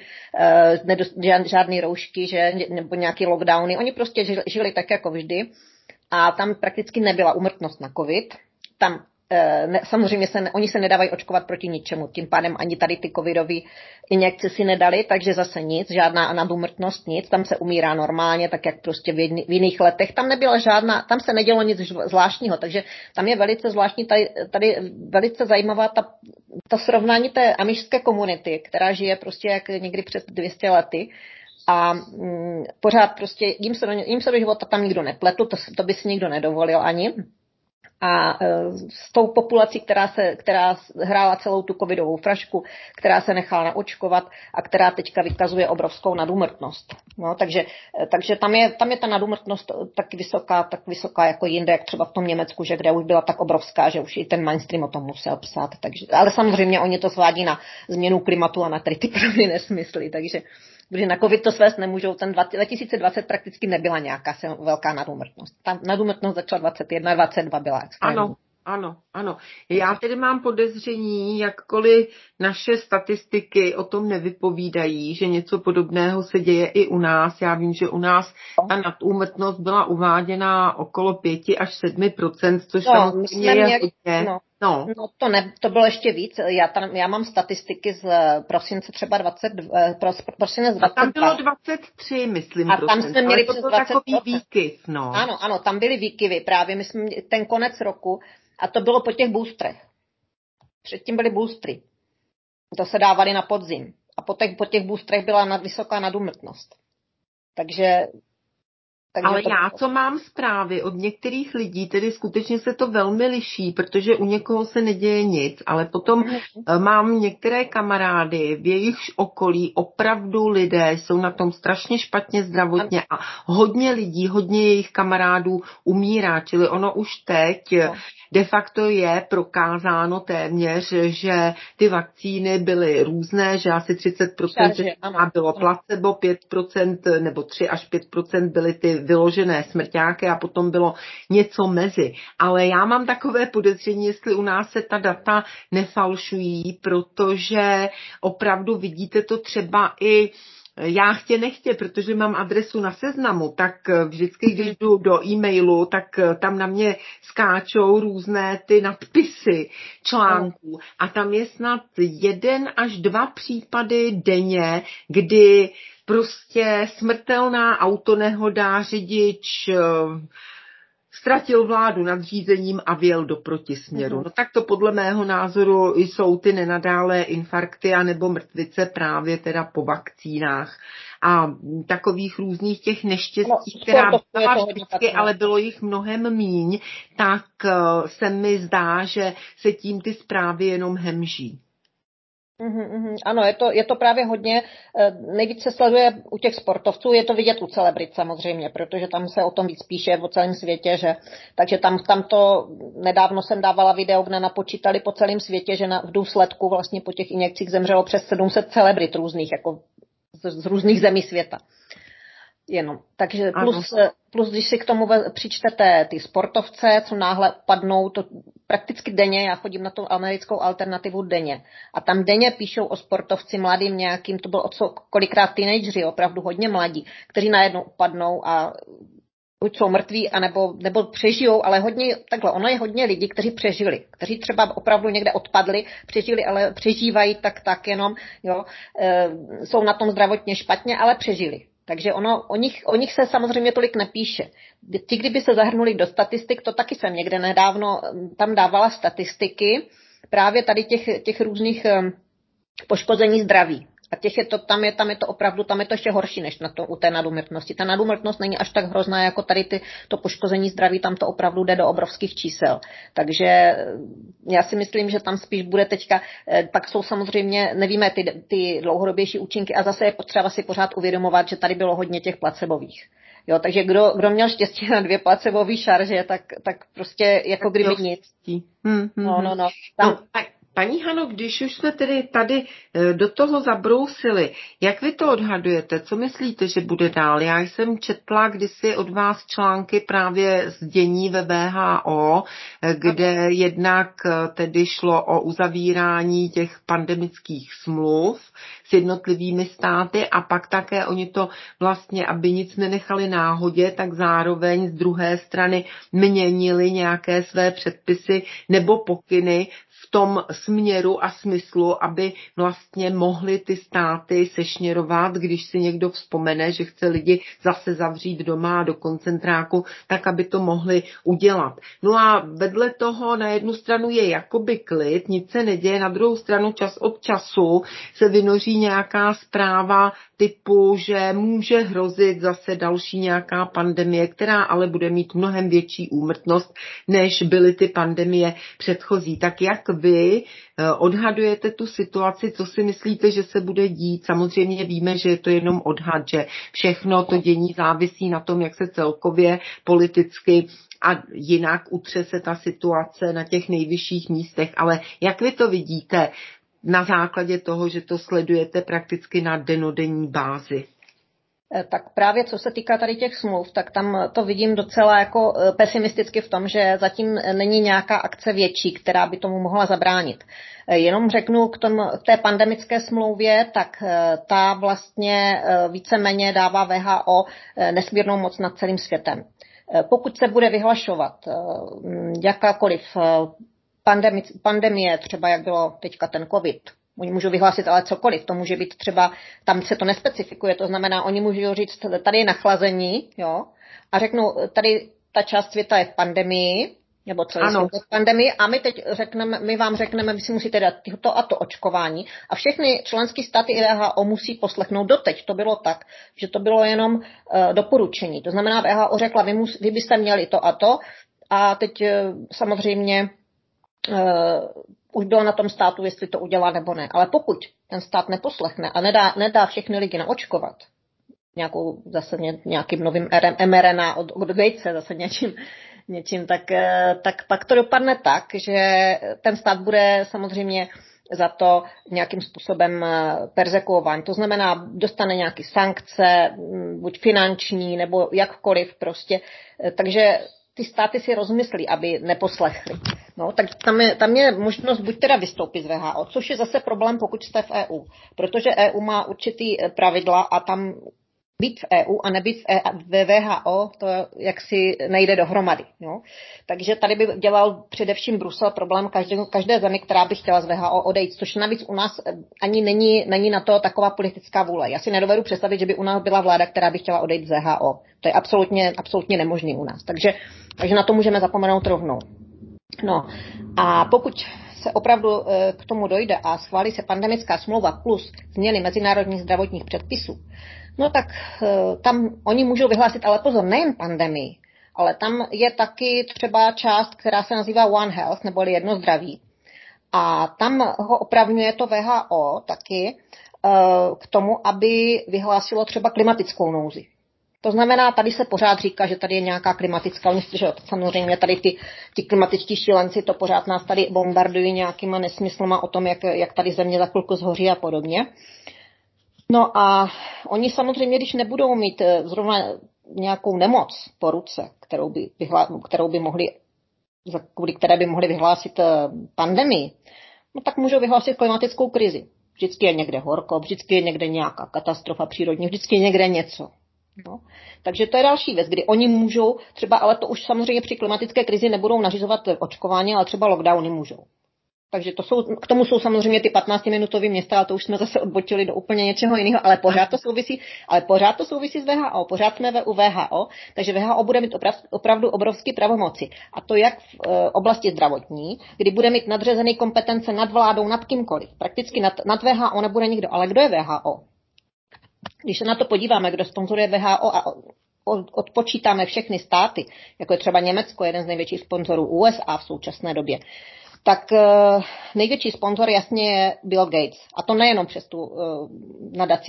žádný roušky, nebo nějaký lockdowny, oni prostě žili tak jako vždy a tam prakticky nebyla úmrtnost na covid, tam samozřejmě oni se nedávají očkovat proti ničemu, tím pádem ani tady ty covidové injekce si nedali, takže zase nic, žádná nadúmrtnost, nic, tam se umírá normálně, tak jak prostě v jiných letech, tam se nedělo nic zvláštního, takže tam je velice zvláštní, tady velice zajímavá ta srovnání té amišské komunity, která žije prostě jak někdy před 200 lety, a pořád prostě jim se do života tam nikdo nepletl, to by si nikdo nedovolil ani. A s tou populací, která hrála celou tu covidovou frašku, která se nechala naočkovat a která teďka vykazuje obrovskou nadúmrtnost. No, takže tam je ta nadúmrtnost tak vysoká jako jinde, jak třeba v tom Německu, že kde už byla tak obrovská, že už i ten mainstream o tom musel psát. Ale samozřejmě oni to svádí na změnu klimatu a na tady ty první nesmysly, takže když na covid to svést nemůžou, ten 2020 prakticky nebyla nějaká velká nadúmrtnost. Ta nadúmrtnost začala 21, 22 byla extrémní. Ano. Já tedy mám podezření, jakkoliv naše statistiky o tom nevypovídají, že něco podobného se děje i u nás. Já vím, že u nás ta nadúmrtnost byla uváděna okolo 5 až 7%, což samozřejmě je hodně. To bylo ještě víc. Já mám statistiky z prosince třeba prosinec 22. A tam bylo 23, myslím. A tam jsme měli přes 20%. Takový výkyv, no. Ano, tam byly výkyvy právě. My jsme ten konec roku a to bylo po těch boostrech. Předtím byly boostry. To se dávali na podzim. A po těch boostrech byla vysoká nadúmrtnost. Takže Ale já, co mám zprávy od některých lidí, tedy skutečně se to velmi liší, protože u někoho se neděje nic, ale potom mám některé kamarády, v jejichž okolí opravdu lidé jsou na tom strašně špatně zdravotně a hodně lidí, hodně jejich kamarádů umírá, čili ono už teď de facto je prokázáno téměř, že ty vakcíny byly různé, že asi 30% bylo placebo, 5% nebo 3 až 5% byly ty vyložené smrťáky a potom bylo něco mezi. Ale já mám takové podezření, jestli u nás se ta data nefalšují, protože opravdu vidíte to třeba i já chtě nechtě, protože mám adresu na Seznamu, tak vždycky, když jdu do e-mailu, tak tam na mě skáčou různé ty nadpisy článků a tam je snad 1 až 2 případy denně, kdy prostě smrtelná autonehoda, řidič ztratil vládu nad řízením a vjel do protisměru. No tak to podle mého názoru jsou ty nenadálé infarkty anebo mrtvice právě teda po vakcínách a takových různých těch neštěstí, která byla vždycky, ale bylo jich mnohem míň, tak se mi zdá, že se tím ty zprávy jenom hemží. Ano, je to právě hodně, nejvíc se sleduje u těch sportovců, je to vidět u celebrit samozřejmě, protože tam se o tom víc píše v celém světě, takže tam to, nedávno jsem dávala video, kde napočítali po celém světě, že v důsledku vlastně po těch injekcích zemřelo přes 700 celebrit různých, jako z různých zemí světa. Jenom. Takže plus, když si k tomu přičtete ty sportovce, co náhle padnou, to prakticky denně, já chodím na tu americkou alternativu denně. A tam denně píšou o sportovci mladým nějakým, to bylo kolikrát teenageři, opravdu hodně mladí, kteří najednou upadnou a buď jsou mrtví, nebo přežijou, ale ono je hodně lidí, kteří přežili, kteří třeba opravdu někde odpadli, přežili, ale přežívají tak jenom, jo, jsou na tom zdravotně špatně, ale přežili. Takže o nich se samozřejmě tolik nepíše. Ti, kdyby se zahrnuli do statistik, to taky jsem někde nedávno tam dávala statistiky právě tady těch různých poškození zdraví. A tam je to opravdu, tam je to ještě horší než u té nadúmrtnosti. Ta nadúmrtnost není až tak hrozná, jako tady to poškození zdraví, tam to opravdu jde do obrovských čísel. Takže já si myslím, že tam spíš bude teďka, pak jsou samozřejmě, nevíme ty dlouhodobější účinky a zase je potřeba si pořád uvědomovat, že tady bylo hodně těch placebových. Jo, takže kdo měl štěstí na 2 placebové šarže, tak prostě jako kdyby nic. No. Paní Hano, když už jsme tedy tady do toho zabrousili, jak vy to odhadujete? Co myslíte, že bude dál? Já jsem četla kdysi od vás články právě z dění ve WHO, kde jednak tedy šlo o uzavírání těch pandemických smluv s jednotlivými státy a pak také oni to vlastně, aby nic nenechali náhodě, tak zároveň z druhé strany měnili nějaké své předpisy nebo pokyny v tom směru a smyslu, aby vlastně mohly ty státy sešněrovat, když si někdo vzpomene, že chce lidi zase zavřít doma do koncentráku, tak aby to mohli udělat. No a vedle toho na jednu stranu je jakoby klid, nic se neděje, na druhou stranu čas od času se vynoří nějaká zpráva typu, že může hrozit zase další nějaká pandemie, která ale bude mít mnohem větší úmrtnost, než byly ty pandemie předchozí. Tak jak vy odhadujete tu situaci, co si myslíte, že se bude dít? Samozřejmě víme, že je to jenom odhad, že všechno to dění závisí na tom, jak se celkově politicky a jinak utřese ta situace na těch nejvyšších místech. Ale jak vy to vidíte na základě toho, že to sledujete prakticky na dennodenní bázi? Tak právě co se týká tady těch smluv, tak tam to vidím docela jako pesimisticky v tom, že zatím není nějaká akce větší, která by tomu mohla zabránit. Jenom řeknu k té pandemické smlouvě, tak ta vlastně víceméně dává WHO nesmírnou moc nad celým světem. Pokud se bude vyhlašovat jakákoliv pandemie, třeba jak bylo teďka ten COVID, oni můžou vyhlásit ale cokoliv, to může být třeba, tam se to nespecifikuje, to znamená, oni můžou říct, tady je nachlazení, jo, a řeknou, tady ta část světa je v pandemii, nebo celý svět v pandemii a my vám řekneme, vy si musíte dát to a to očkování a všechny členské státy i WHO musí poslechnout. Doteď to bylo tak, že to bylo jenom doporučení. To znamená, WHO řekla, vy byste měli to a teď samozřejmě už bylo na tom státu, jestli to udělá nebo ne. Ale pokud ten stát neposlechne a nedá všechny lidi naočkovat, nějakým novým mRNA od Gatese, zase něčím, tak pak to dopadne tak, že ten stát bude samozřejmě za to nějakým způsobem perzekuován. To znamená, dostane nějaké sankce, buď finanční, nebo jakkoliv prostě. Takže ty státy si rozmyslí, aby neposlechli. No, tak tam je možnost buď teda vystoupit z WHO, což je zase problém, pokud jste v EU. Protože EU má určitý pravidla a tam být v EU a nebýt ve WHO, to jaksi nejde dohromady. Jo? Takže tady by dělal především Brusel problém každé zemi, která by chtěla z WHO odejít, což navíc u nás ani není na to taková politická vůle. Já si nedovedu představit, že by u nás byla vláda, která by chtěla odejít z WHO. To je absolutně nemožný u nás. Takže na to můžeme zapomenout rovnou. No a pokud se opravdu k tomu dojde a schválí se pandemická smlouva plus změny mezinárodních zdravotních předpisů, no tak tam oni můžou vyhlásit, ale pozor, nejen pandemii, ale tam je taky třeba část, která se nazývá One Health, neboli jedno zdraví. A tam ho opravňuje to WHO taky k tomu, aby vyhlásilo třeba klimatickou nouzi. To znamená, tady se pořád říká, že tady je nějaká klimatická, že samozřejmě tady ty klimatičtí šílenci to pořád nás tady bombardují nějakýma nesmyslama o tom, jak tady země za chvilku zhoří a podobně. No a oni samozřejmě, když nebudou mít zrovna nějakou nemoc po ruce, kvůli které by mohli vyhlásit pandemii, no tak můžou vyhlásit klimatickou krizi. Vždycky je někde horko, vždycky je někde nějaká katastrofa přírodní, vždycky je někde něco. No. Takže to je další věc, kdy oni můžou třeba, ale to už samozřejmě při klimatické krizi nebudou nařizovat očkování, ale třeba lockdowny můžou. Takže k tomu jsou samozřejmě ty 15-minutové města, ale to už jsme zase odbočili do úplně něčeho jiného, ale pořád to souvisí s WHO, pořád jsme u WHO, takže WHO bude mít opravdu obrovské pravomoci. A to jak v oblasti zdravotní, kdy bude mít nadřazený kompetence nad vládou, nad kýmkoliv. Prakticky nad WHO nebude nikdo, ale kdo je WHO? Když se na to podíváme, kdo sponzoruje WHO a odpočítáme všechny státy, jako je třeba Německo, jeden z největších sponzorů USA v současné době, tak největší sponzor jasně je Bill Gates. A to nejenom přes tu nadaci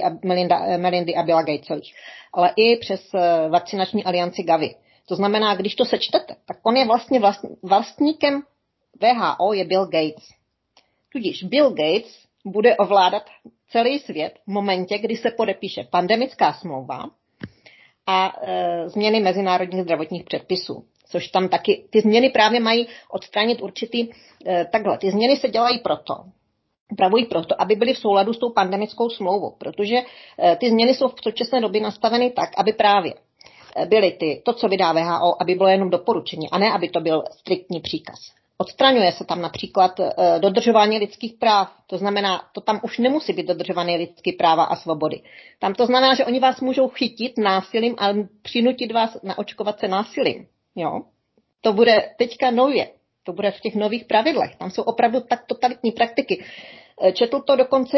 Melindy a Billa Gatesových, ale i přes vakcinační alianci Gavi. To znamená, když to sečtete, tak on je vlastně vlastníkem WHO je Bill Gates. Tudíž Bill Gates bude ovládat celý svět v momentě, kdy se podepíše pandemická smlouva a změny mezinárodních zdravotních předpisů. Což tam taky, ty změny právě mají odstranit určitý, takhle, ty změny se dělají upravují proto, aby byly v souladu s tou pandemickou smlouvou, protože ty změny jsou v současné době nastaveny tak, aby právě byly to, co vydá WHO, aby bylo jenom doporučení, a ne, aby to byl striktní příkaz. Odstraňuje se tam například dodržování lidských práv, to znamená, to tam už nemusí být dodržované lidské práva a svobody. Tam to znamená, že oni vás můžou chytit násilím a přinutit vás naočkovat se násilím. Jo? To bude teďka nově, to bude v těch nových pravidlech, tam jsou opravdu tak totalitní praktiky. Četl to dokonce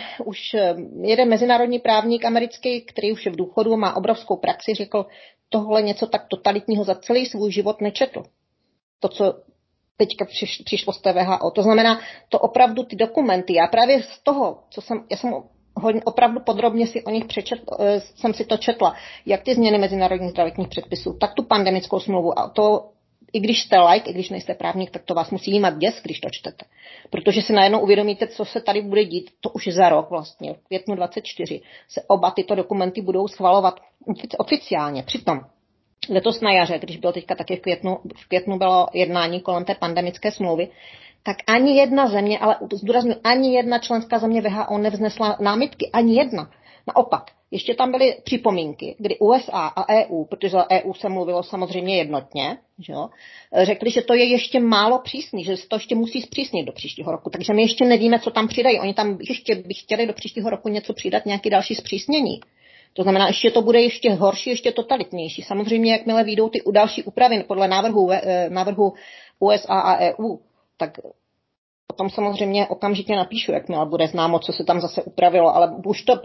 jeden mezinárodní právník americký, který už je v důchodu, má obrovskou praxi, řekl, tohle něco tak totalitního za celý svůj život nečetl. To, co teďka přišlo z té WHO. To znamená, to opravdu ty dokumenty, já právě z toho, já jsem opravdu podrobně si o nich jsem si to četla, jak ty změny mezinárodních zdravotních předpisů, tak tu pandemickou smlouvu a to, i když jste laik, i když nejste právník, tak to vás musí jímat děs, když to čtete. Protože si najednou uvědomíte, co se tady bude dít, to už za rok vlastně, v květnu 2024 se oba tyto dokumenty budou schvalovat oficiálně. Přitom letos na jaře, když bylo teďka taky v květnu bylo jednání kolem té pandemické smlouvy, tak ani jedna země, ale zdůrazňuji, ani jedna členská země WHO nevznesla námitky, ani jedna. Naopak, ještě tam byly připomínky, kdy USA a EU, protože za EU se mluvilo samozřejmě jednotně, že jo, řekli, že to je ještě málo přísný, že se to ještě musí zpřísnit do příštího roku, takže my ještě nevíme, co tam přidají. Oni tam ještě by chtěli do příštího roku něco přidat, nějaké další zpřísnění. To znamená, ještě to bude ještě horší, ještě totalitnější. Samozřejmě, jakmile vyjdou ty další úpravy podle návrhu USA a EU, tak potom samozřejmě okamžitě napíšu, jakmile bude známo, co se tam zase upravilo, ale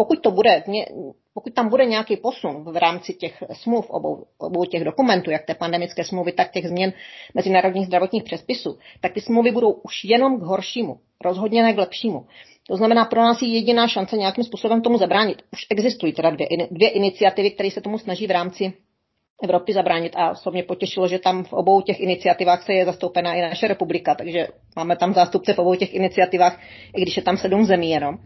pokud tam bude nějaký posun v rámci těch smluv, obou těch dokumentů, jak té pandemické smlouvy, tak těch změn mezinárodních zdravotních předpisů, tak ty smlouvy budou už jenom k horšímu, rozhodně ne k lepšímu. To znamená, pro nás je jediná šance nějakým způsobem tomu zabránit. Už existují teda dvě iniciativy, které se tomu snaží v rámci Evropy zabránit a co mě potěšilo, že tam v obou těch iniciativách se je zastoupená i naše republika, takže máme tam zástupce v obou těch iniciativách, i když je tam 7 zemí jenom.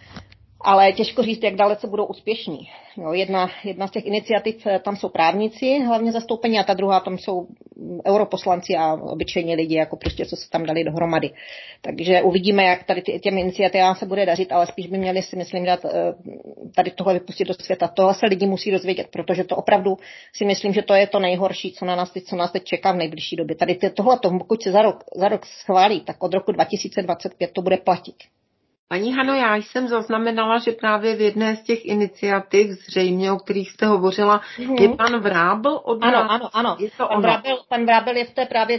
Ale těžko říct, jak dalece budou úspěšní. Jo, jedna z těch iniciativ, tam jsou právníci hlavně zastoupení a ta druhá, tam jsou europoslanci a obyčejní lidi, jako prostě, co se tam dali dohromady. Takže uvidíme, jak tady těm iniciativám se bude dařit, ale spíš by měli, si myslím, dát tady tohle vypustit do světa. Tohle se lidi musí dozvědět, protože to opravdu si myslím, že to je to nejhorší, co nás teď čeká v nejbližší době. Tady tohleto, pokud se za rok schválí, tak od roku 2025 to bude platit. Paní Hano, já jsem zaznamenala, že právě v jedné z těch iniciativ, zřejmě o kterých jste hovořila, je pan Vrábl od nás. Ano. Pan Vrábl je v té právě,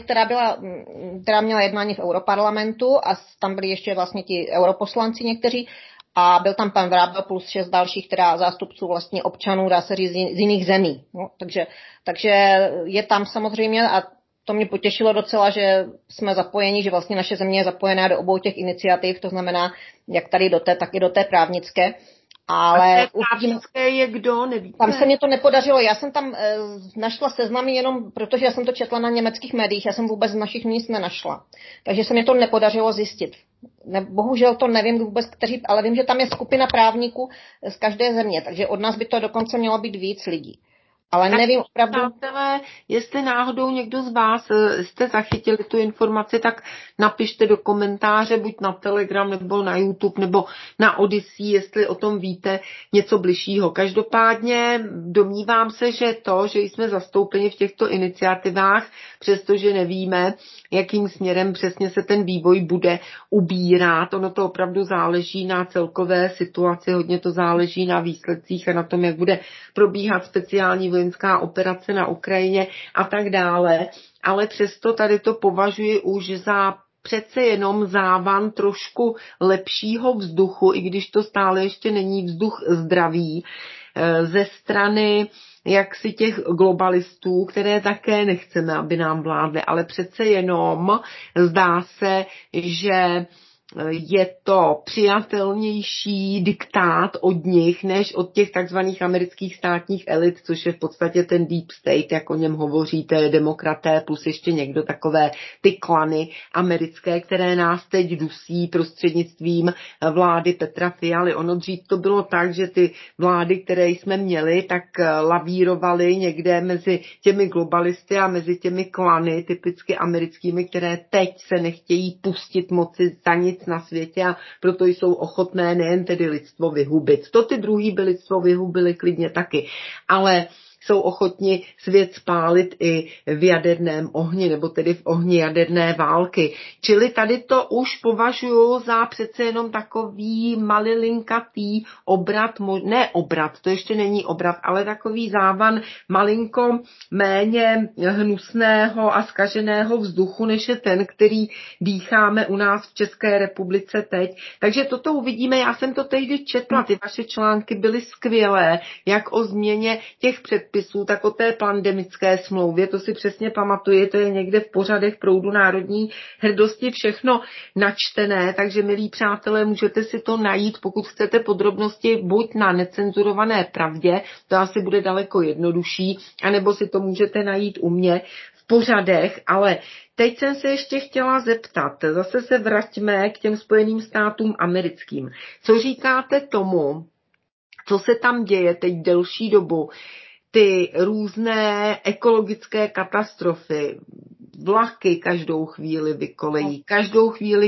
která měla jednání v Europarlamentu a tam byli ještě vlastně ti europoslanci někteří a byl tam pan Vrábl plus 6 dalších zástupců vlastně občanů, dá se říct, z jiných zemí. No, takže je tam samozřejmě a to mě potěšilo docela, že jsme zapojeni, že vlastně naše země je zapojená do obou těch iniciativ, to znamená, jak tady do té, tak i do té právnické. Ale a té právnické je kdo, nevíte? Tam se mě to nepodařilo, já jsem tam našla seznamy jenom, protože já jsem to četla na německých médiích, já jsem vůbec z našich nic nenašla. Takže se mě to nepodařilo zjistit. Bohužel to nevím vůbec, ale vím, že tam je skupina právníků z každé země, takže od nás by to dokonce mělo být víc lidí. Ale tak nevím opravdu. Přátelé, jestli náhodou někdo z vás jste zachytili tu informaci, tak napište do komentáře, buď na Telegram, nebo na YouTube, nebo na Odyssey, jestli o tom víte něco bližšího. Každopádně domnívám se, že že jsme zastoupeni v těchto iniciativách, přestože nevíme, jakým směrem přesně se ten vývoj bude ubírat. Ono to opravdu záleží na celkové situaci, hodně to záleží na výsledcích a na tom, jak bude probíhat speciální vojenská operace na Ukrajině a tak dále. Ale přesto tady to považuji už za přece jenom závan trošku lepšího vzduchu, i když to stále ještě není vzduch zdravý, ze strany jaksi těch globalistů, které také nechceme, aby nám vládly, ale přece jenom zdá se, že je to přijatelnější diktát od nich, než od těch takzvaných amerických státních elit, což je v podstatě ten deep state, jak o něm hovoříte, demokraté plus ještě někdo takové ty klany americké, které nás teď dusí prostřednictvím vlády Petra Fialy. Ono dřív to bylo tak, že ty vlády, které jsme měli, tak lavírovaly někde mezi těmi globalisty a mezi těmi klany, typicky americkými, které teď se nechtějí pustit moci za nic na světě a proto jsou ochotné nejen tedy lidstvo vyhubit. To ty druhý by lidstvo vyhubili klidně taky, ale jsou ochotni svět spálit i v jaderném ohni, nebo tedy v ohni jaderné války. Čili tady to už považuji za přece jenom takový malilinkatý obrat, ne obrat, to ještě není obrat, ale takový závan malinko méně hnusného a zkaženého vzduchu, než je ten, který dýcháme u nás v České republice teď. Takže toto uvidíme, já jsem to tehdy četla, ty vaše články byly skvělé, jak o změně těch předpisů, tak o té pandemické smlouvě, to si přesně pamatuji, to je někde v pořadech Proudu národní hrdosti všechno načtené, takže milí přátelé, můžete si to najít, pokud chcete podrobnosti, buď na Necenzurované pravdě, to asi bude daleko jednodušší, anebo si to můžete najít u mě v pořadech, ale teď jsem se ještě chtěla zeptat, zase se vraťme k těm Spojeným státům americkým. Co říkáte tomu, co se tam děje teď delší dobu, ty různé ekologické katastrofy, vlaky každou chvíli vykolejí, každou chvíli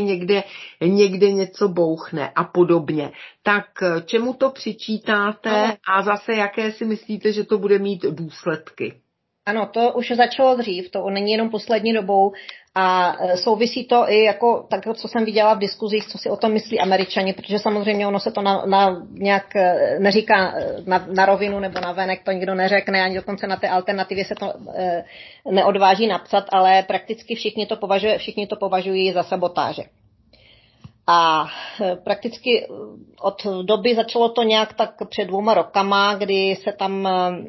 někde něco bouchne a podobně. Tak čemu to přičítáte a zase jaké si myslíte, že to bude mít důsledky? Ano, to už začalo dřív, to není jenom poslední dobou a souvisí to i jako tak, co jsem viděla v diskuzích, co si o tom myslí Američani, protože samozřejmě ono se to nějak neříká na rovinu nebo na venek, to nikdo neřekne, ani dokonce na té alternativě se to neodváží napsat, ale prakticky všichni to považují za sabotáže. A prakticky od doby začalo to nějak tak před 2 rokama, kdy se tam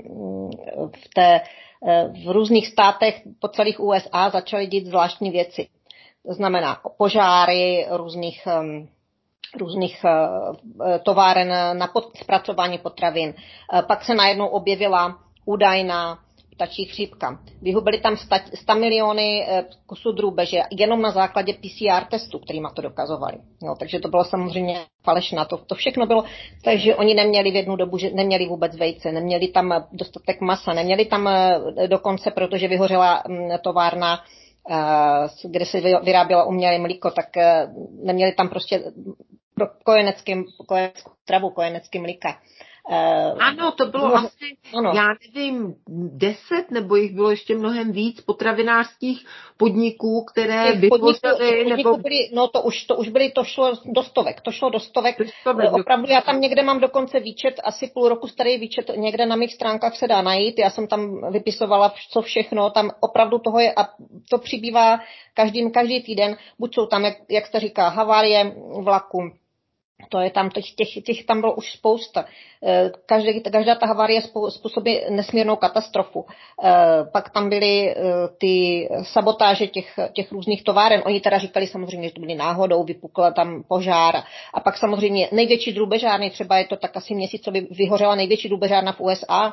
v různých státech po celých USA začaly dít zvláštní věci. To znamená požáry různých továren na zpracování potravin. Pak se najednou objevila údajná ptačí chřipka. Vyhubili tam 100 miliony kusů drůbeže jenom na základě PCR testu, kterýma to dokazovali. No, takže to bylo samozřejmě falešná. To všechno bylo, takže oni neměli v jednu dobu, že neměli vůbec vejce, neměli tam dostatek masa, neměli tam dokonce, protože vyhořela továrna, kde se vyrábělo umělé mlíko, tak neměli tam prostě kojenecký mlíka. Ano, to bylo asi, ano. Já nevím, 10 nebo jich bylo ještě mnohem víc potravinářských podniků, které vytvořily, nebo... To šlo do stovek. Opravdu, já tam někde mám dokonce výčet, asi půl roku starý výčet, někde na mých stránkách se dá najít, já jsem tam vypisovala co všechno, tam opravdu toho je a to přibývá každý týden, buď jsou tam, jak se říká, havárie vlaku, to je tam, těch tam bylo už spousta. Každá ta havárie způsobí nesmírnou katastrofu. Pak tam byly ty sabotáže těch různých továren. Oni teda říkali samozřejmě, že to byly náhodou, vypukla tam požár. A pak samozřejmě největší drůbežárny, třeba je to tak asi měsíc, co by vyhořela největší drůbežárna v USA.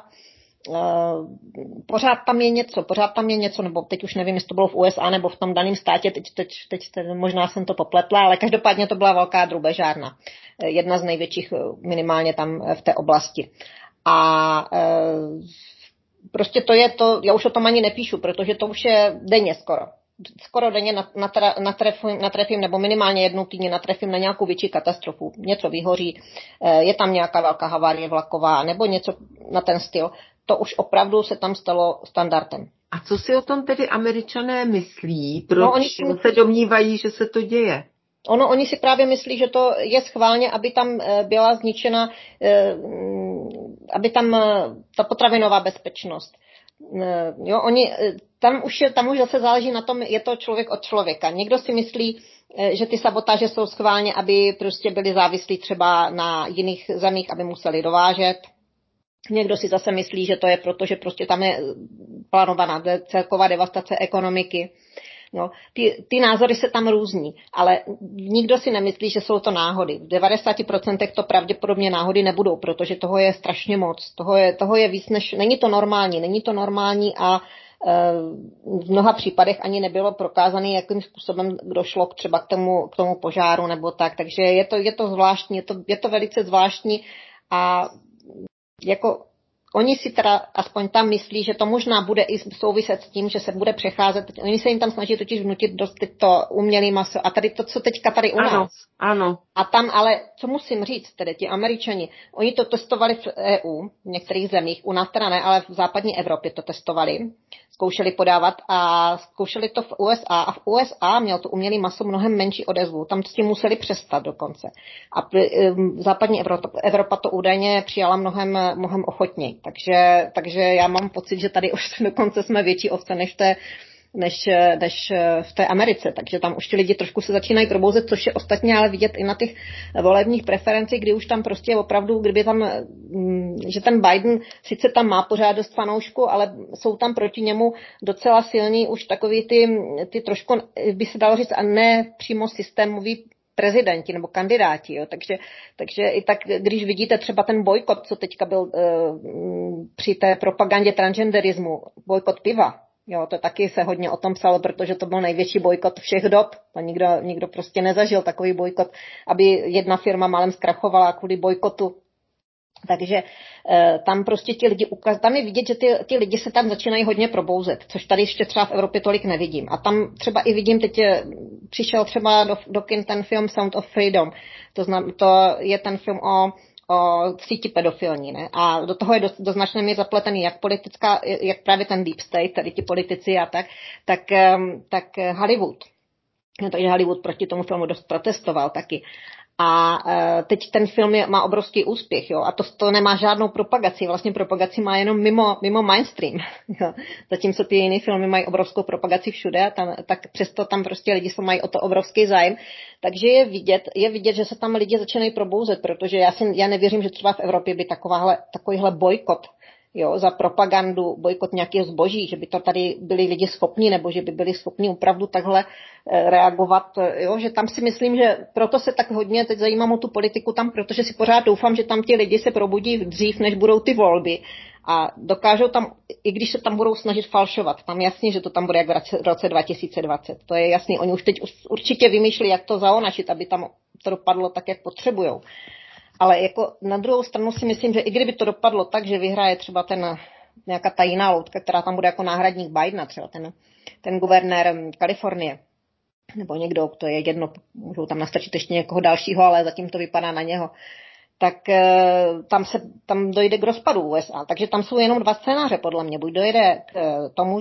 Pořád tam je něco, nebo teď už nevím, jestli to bylo v USA nebo v tom daném státě, teď možná jsem to popletla, ale každopádně to byla velká drůbežárna. Jedna z největších minimálně tam v té oblasti. A prostě to je to, já už o tom ani nepíšu, protože to už je denně skoro denně natrefím, nebo minimálně jednou týdně natrefím na nějakou větší katastrofu. Něco vyhoří, je tam nějaká velká havárie vlaková, nebo něco na ten styl. To už opravdu se tam stalo standardem. A co si o tom tedy Američané myslí? Proč se domnívají, že se to děje? Oni si právě myslí, že to je schválně, aby tam byla zničena, aby tam ta potravinová bezpečnost. Jo, tam už zase záleží na tom, je to člověk od člověka. Někdo si myslí, že ty sabotáže jsou schválně, aby prostě byli závislí třeba na jiných zemích, aby museli dovážet. Někdo si zase myslí, že to je proto, že prostě tam je plánovaná celková devastace ekonomiky. No, ty názory se tam různí, ale nikdo si nemyslí, že jsou to náhody. V 90% to pravděpodobně náhody nebudou, protože toho je strašně moc. Toho je víc než... Není to normální a v mnoha případech ani nebylo prokázané, jakým způsobem došlo třeba k tomu požáru nebo tak. Takže je to zvláštní, je to velice zvláštní a jako oni si teda aspoň tam myslí, že to možná bude i souviset s tím, že se bude přecházet. Oni se jim tam snaží totiž vnutit dost to umělé maso. A tady to, co teďka tady u nás. Ano. A tam ale, co musím říct, tedy ti Američani, oni to testovali v EU, v některých zemích, u nás teda ne, ale v západní Evropě to testovali, zkoušeli podávat a zkoušeli to v USA. A v USA měl to umělé maso mnohem menší odezvu. Tam s tím museli přestat dokonce. A západní Evropa to údajně přijala mnohem ochotněji. Takže já mám pocit, že tady už dokonce jsme větší ovce než v té Americe. Takže tam už ti lidi trošku se začínají probouzet, což je ostatně ale vidět i na těch volebních preferencích, kdy už tam prostě opravdu, že ten Biden sice tam má pořád dost fanoušku, ale jsou tam proti němu docela silní už takový ty trošku, by se dalo říct, a ne přímo systémový prezidenti nebo kandidáti. Jo. Takže i tak, když vidíte třeba ten bojkot, co teďka byl při té propagandě transgenderismu, bojkot piva, jo, to taky se hodně o tom psalo, protože to byl největší bojkot všech dob. To nikdo prostě nezažil takový bojkot, aby jedna firma málem zkrachovala kvůli bojkotu. Takže tam prostě ti lidi tam je vidět, že ty lidi se tam začínají hodně probouzet, což tady ještě třeba v Evropě tolik nevidím. A tam třeba i vidím, teď přišel třeba do kin ten film Sound of Freedom. To je ten film o síti pedofilní, ne? A do toho je do značné míry zapletený jak politická, jak právě ten deep state, tady ti politici a tak Hollywood. Takže Hollywood proti tomu filmu dost protestoval taky. A teď ten film má obrovský úspěch, jo, a to nemá žádnou propagaci, vlastně propagaci má jenom mimo mainstream, jo. Zatímco ty jiné filmy mají obrovskou propagaci všude, tak přesto tam prostě lidi mají o to obrovský zájem, takže je vidět, že se tam lidi začínají probouzet, protože já nevěřím, že třeba v Evropě by takovýhle bojkot, jo, za propagandu, bojkot nějakého zboží, že by to tady byli lidi schopni, nebo že by byli schopni opravdu takhle reagovat, jo, že tam si myslím, že proto se tak hodně teď zajímám o tu politiku tam, protože si pořád doufám, že tam ti lidi se probudí dřív, než budou ty volby a dokážou tam, i když se tam budou snažit falšovat, tam jasně, že to tam bude jak v roce 2020, to je jasný, oni už teď určitě vymýšlí, jak to zaonačit, aby tam to dopadlo tak, jak potřebujou. Ale jako na druhou stranu si myslím, že i kdyby to dopadlo tak, že vyhraje třeba nějaká ta jiná loutka, která tam bude jako náhradník Bidena, třeba ten guvernér Kalifornie, nebo někdo, to je jedno, můžou tam nastačit ještě někoho dalšího, ale zatím to vypadá na něho, tak tam dojde k rozpadu USA. Takže tam jsou jenom dva scénáře, podle mě. Buď dojde k tomu,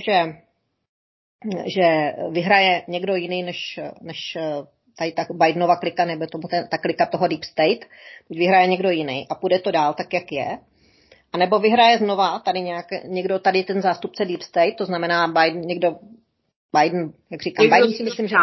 že vyhraje někdo jiný než tady ta Bidenova klika, nebo ta klika toho Deep State, buď vyhraje někdo jiný a půjde to dál tak, jak je, a nebo vyhraje znova někdo tady ten zástupce Deep State, to znamená Biden, jak říkám, Biden si myslím, že...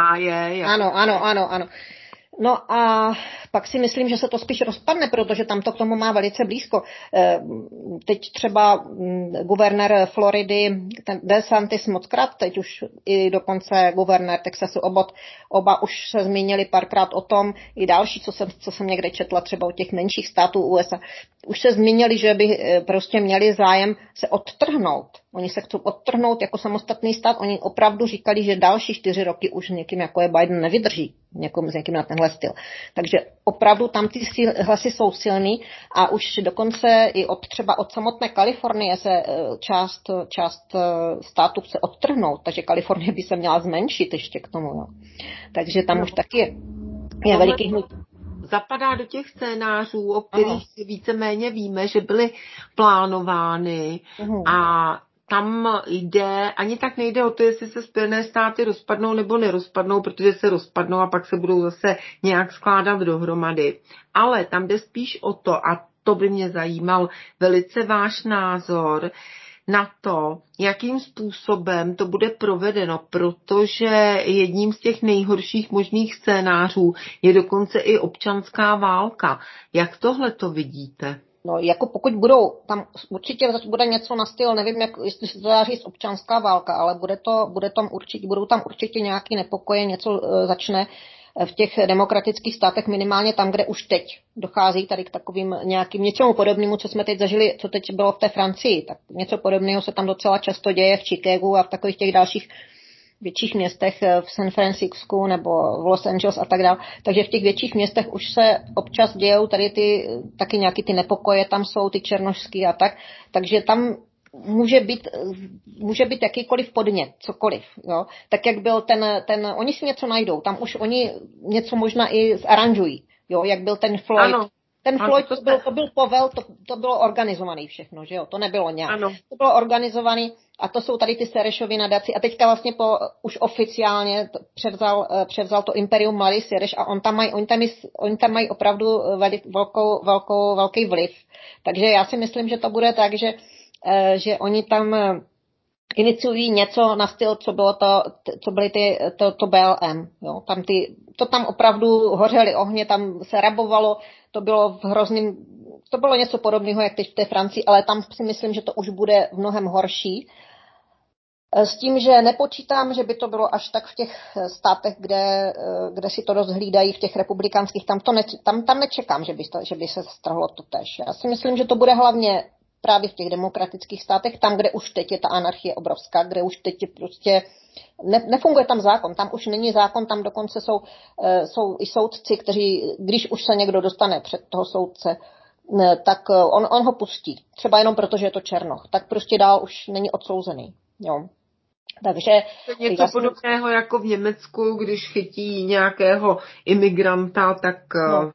Ano. No a pak si myslím, že se to spíš rozpadne, protože tam to k tomu má velice blízko. Teď třeba guvernér Floridy, ten DeSantis mockrát, teď už i dokonce guvernér Texasu oba už se zmínili párkrát o tom, i další, co jsem někde četla, třeba o těch menších států USA, už se zmínili, že by prostě měli zájem se odtrhnout. Oni se chcou odtrhnout jako samostatný stát. Oni opravdu říkali, že další 4 roky už někým, jako je Biden, nevydrží s někým na tenhle styl. Takže opravdu tam ty hlasy jsou silný a už dokonce i třeba od samotné Kalifornie se část státu chce odtrhnout, takže Kalifornie by se měla zmenšit ještě k tomu. Jo. Takže tam už taky je veliký hnutí. Zapadá do těch scénářů, o kterých víceméně víme, že byly plánovány a tam ani tak nejde o to, jestli se Spojené státy rozpadnou nebo nerozpadnou, protože se rozpadnou a pak se budou zase nějak skládat dohromady. Ale tam jde spíš o to, a to by mě zajímal velice váš názor, na to, jakým způsobem to bude provedeno, protože jedním z těch nejhorších možných scénářů je dokonce i občanská válka. Jak tohle to vidíte? No, jako pokud budou, tam určitě bude něco na styl, nevím, jestli se to dá říct občanská válka, ale budou tam určitě nějaký nepokoje, něco začne v těch demokratických státech, minimálně tam, kde už teď dochází tady k takovým něčemu podobnému, co jsme teď zažili, co teď bylo v té Francii. Tak něco podobného se tam docela často děje v Chicagu a v takových těch dalších větších městech, v San Francisku nebo v Los Angeles a tak dále. Takže v těch větších městech už se občas dějou tady taky nějaký ty nepokoje, tam jsou ty černošský a tak. Takže tam může být jakýkoliv podnět, cokoliv, jo. Tak jak byl oni si něco najdou, tam už oni něco možná i zaranžují, jo, jak byl ten Floyd. Ano. Ten Floyd, to byl povel, to bylo organizovaný všechno, že jo, to nebylo nějak. Ano. To bylo organizovaný a to jsou tady ty Serešovy nadaci a teďka vlastně už oficiálně převzal to imperium mladý Sereš a oni tam mají opravdu velký vliv. Takže já si myslím, že to bude tak, že oni tam iniciují něco na styl, co byly to BLM. Jo. To tam opravdu hořely ohně, tam se rabovalo, to bylo něco podobného, jak teď v té Francii, ale tam si myslím, že to už bude mnohem horší. S tím, že nepočítám, že by to bylo až tak v těch státech, kde si to rozhlídají, v těch republikánských, tam nečekám, že by se strhlo to též. Já si myslím, že to bude hlavně právě v těch demokratických státech, tam, kde už teď je ta anarchie obrovská, kde už teď je prostě nefunguje tam zákon, tam už není zákon, tam dokonce jsou i soudci, kteří, když už se někdo dostane před toho soudce, tak on ho pustí, třeba jenom proto, že je to černoch, tak prostě dál už není odsouzený, jo. Takže to je něco podobného jako v Německu, když chytí nějakého imigranta, tak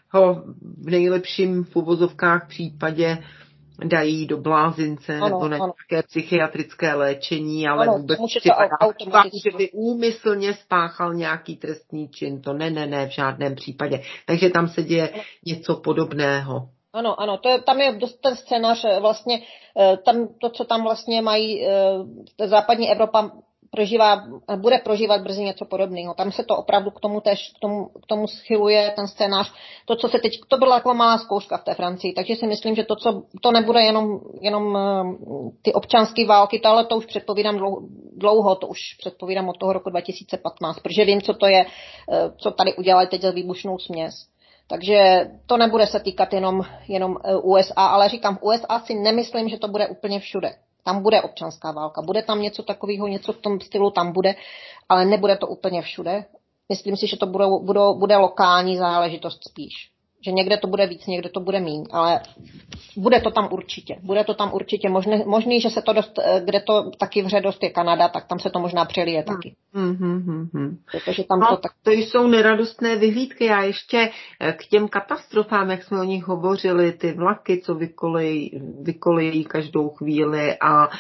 ho v nejlepším v uvozovkách případě dají do blázince nebo na nějaké psychiatrické léčení, ale vůbec připadá, že by úmyslně spáchal nějaký trestný čin. To ne, v žádném případě. Takže tam se děje něco podobného. Ano, tam je dost ten scénář vlastně, tam to, co tam vlastně mají západní Evropa bude prožívat brzy něco podobného. Tam se to opravdu k tomu schyluje ten scénář. To, co se teď, to byla taková malá zkouška v té Francii, takže si myslím, že to nebude jenom ty občanské války, ale to už předpovídám dlouho, to už předpovídám od toho roku 2015, protože vím, co to je, co tady udělali teď za výbušnou směs. Takže to nebude se týkat jenom USA, ale říkám, v USA si nemyslím, že to bude úplně všude. Tam bude občanská válka, bude tam něco takového, něco v tom stylu tam bude, ale nebude to úplně všude. Myslím si, že to bude lokální záležitost spíš. Že někde to bude víc, někde to bude míň, ale bude to tam určitě. Možný, že se to dost, kde to taky vře dost je Kanada, tak tam se to možná přelije taky. Protože tam to jsou neradostné vyhlídky. Já ještě k těm katastrofám, jak jsme o nich hovořili, ty vlaky, co vykolejí každou chvíli a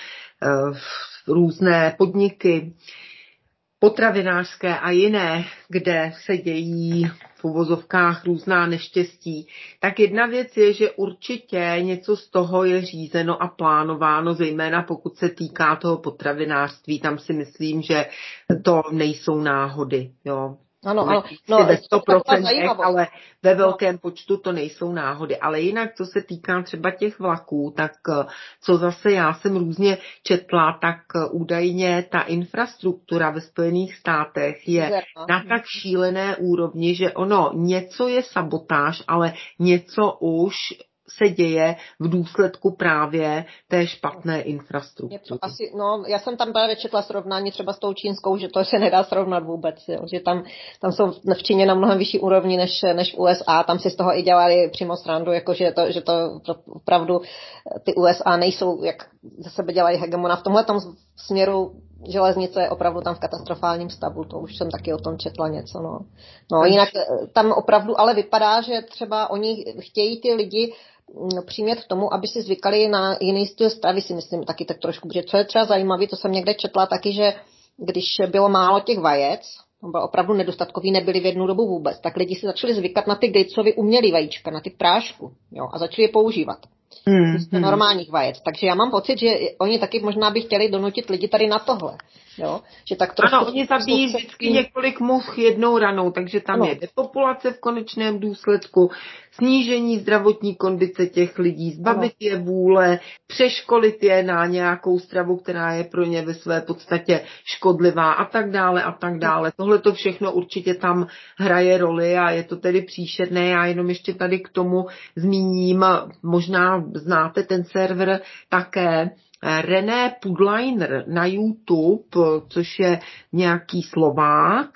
různé podniky, potravinářské a jiné, kde se dějí v uvozovkách různá neštěstí, tak jedna věc je, že určitě něco z toho je řízeno a plánováno, zejména pokud se týká toho potravinářství. Tam si myslím, že to nejsou náhody. Jo. Ano. Ve 100%, ale ve velkém počtu to nejsou náhody. Ale jinak, co se týká třeba těch vlaků, tak co zase já jsem různě četla, tak údajně ta infrastruktura ve Spojených státech je na tak šílené úrovni, že něco je sabotáž, ale něco už se děje v důsledku právě té špatné infrastruktury. Já jsem tam právě četla srovnání třeba s tou čínskou, že to se nedá srovnat vůbec, jo, že tam jsou v Číně na mnohem vyšší úrovni než v USA, tam si z toho i dělali přímo srandu, jako že to opravdu ty USA nejsou, jak ze sebe dělají hegemona. V tomhletom směru železnice je opravdu tam v katastrofálním stavu, to už jsem taky o tom četla něco. No jinak tam opravdu ale vypadá, že třeba oni chtějí ty lidi přimět k tomu, aby si zvykali na jiný styl stravy, si myslím taky tak trošku, protože co je třeba zajímavé, to jsem někde četla taky, že když bylo málo těch vajec, to bylo opravdu nedostatkový, nebyly v jednu dobu vůbec, tak lidi si začali zvykat na ty Gatesovy umělý vajíčka, na ty prášku, jo, a začali je používat. Normálních vajec. Takže já mám pocit, že oni taky možná by chtěli donutit lidi tady na tohle. Jo? Že tak trošku oni zabíjí vždycky několik much jednou ranou, takže tam je depopulace v konečném důsledku, snížení zdravotní kondice těch lidí, zbavit je vůle, přeškolit je na nějakou stravu, která je pro ně ve své podstatě škodlivá a tak dále. Tohle to všechno určitě tam hraje roli a je to tedy příšerné. Já jenom ještě tady k tomu zmíním, možná znáte ten server také, René Pudleiner na YouTube, což je nějaký Slovák,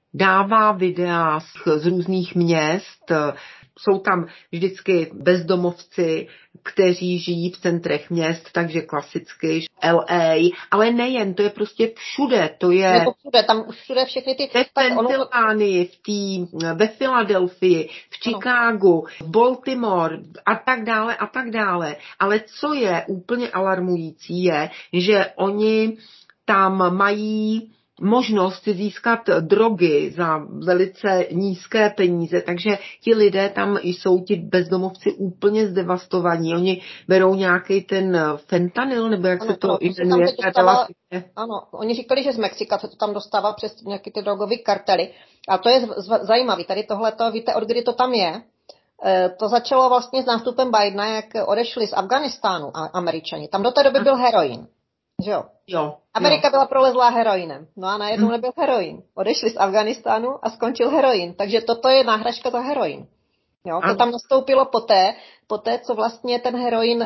dává videa z různých měst. Jsou tam vždycky bezdomovci, kteří žijí v centrech měst, takže klasicky LA, ale nejen, to je prostě všude. To je všude, tam už všude všechny ty... Ve Pensylvánii, ve Filadelfii, v Chicagu, v Baltimore a tak dále. Ale co je úplně alarmující je, že oni tam mají možnost získat drogy za velice nízké peníze, takže ti lidé tam jsou, ti bezdomovci, úplně zdevastovaní. Oni berou nějaký ten fentanyl, nebo jak se to jmenuje. Ano, oni říkali, že z Mexika se to tam dostává přes nějaké ty drogové kartely. A to je zajímavé. Tady tohleto, víte, od kdy to tam je? To začalo vlastně s nástupem Bidena, jak odešli z Afghánistánu Američani. Tam do té doby byl heroin. Že jo? Amerika byla prolezlá heroinem. No a najednou nebyl heroin. Odešli z Afghánistánu a skončil heroin. Takže toto je náhražka za heroin. Jo, to tam nastoupilo poté, co vlastně ten heroin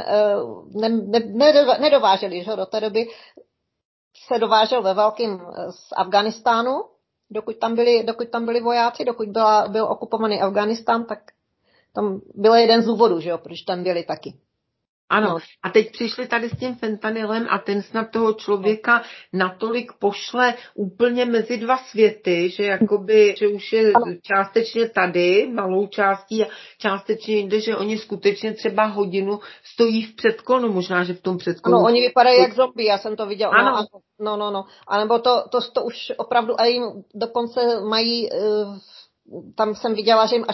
nedováželi. Že? Do té doby se dovážel ve velkým z Afghánistánu, dokud tam byli vojáci, dokud byl okupovaný Afghánistán, tak tam byl jeden z důvodů, že jo, proč tam byli taky. Ano, No, a teď přišli tady s tím fentanylem a ten snad toho člověka natolik pošle úplně mezi dva světy, že jakoby, že už je ano, částečně tady, malou částí a částečně jinde, že oni skutečně třeba hodinu stojí v předklonu, možná, že v tom ano, předklonu. oni vypadají jak zombie, já jsem to viděl, no, Ano, ano, no. A nebo to už opravdu, a jim dokonce mají, tam jsem viděla, že jim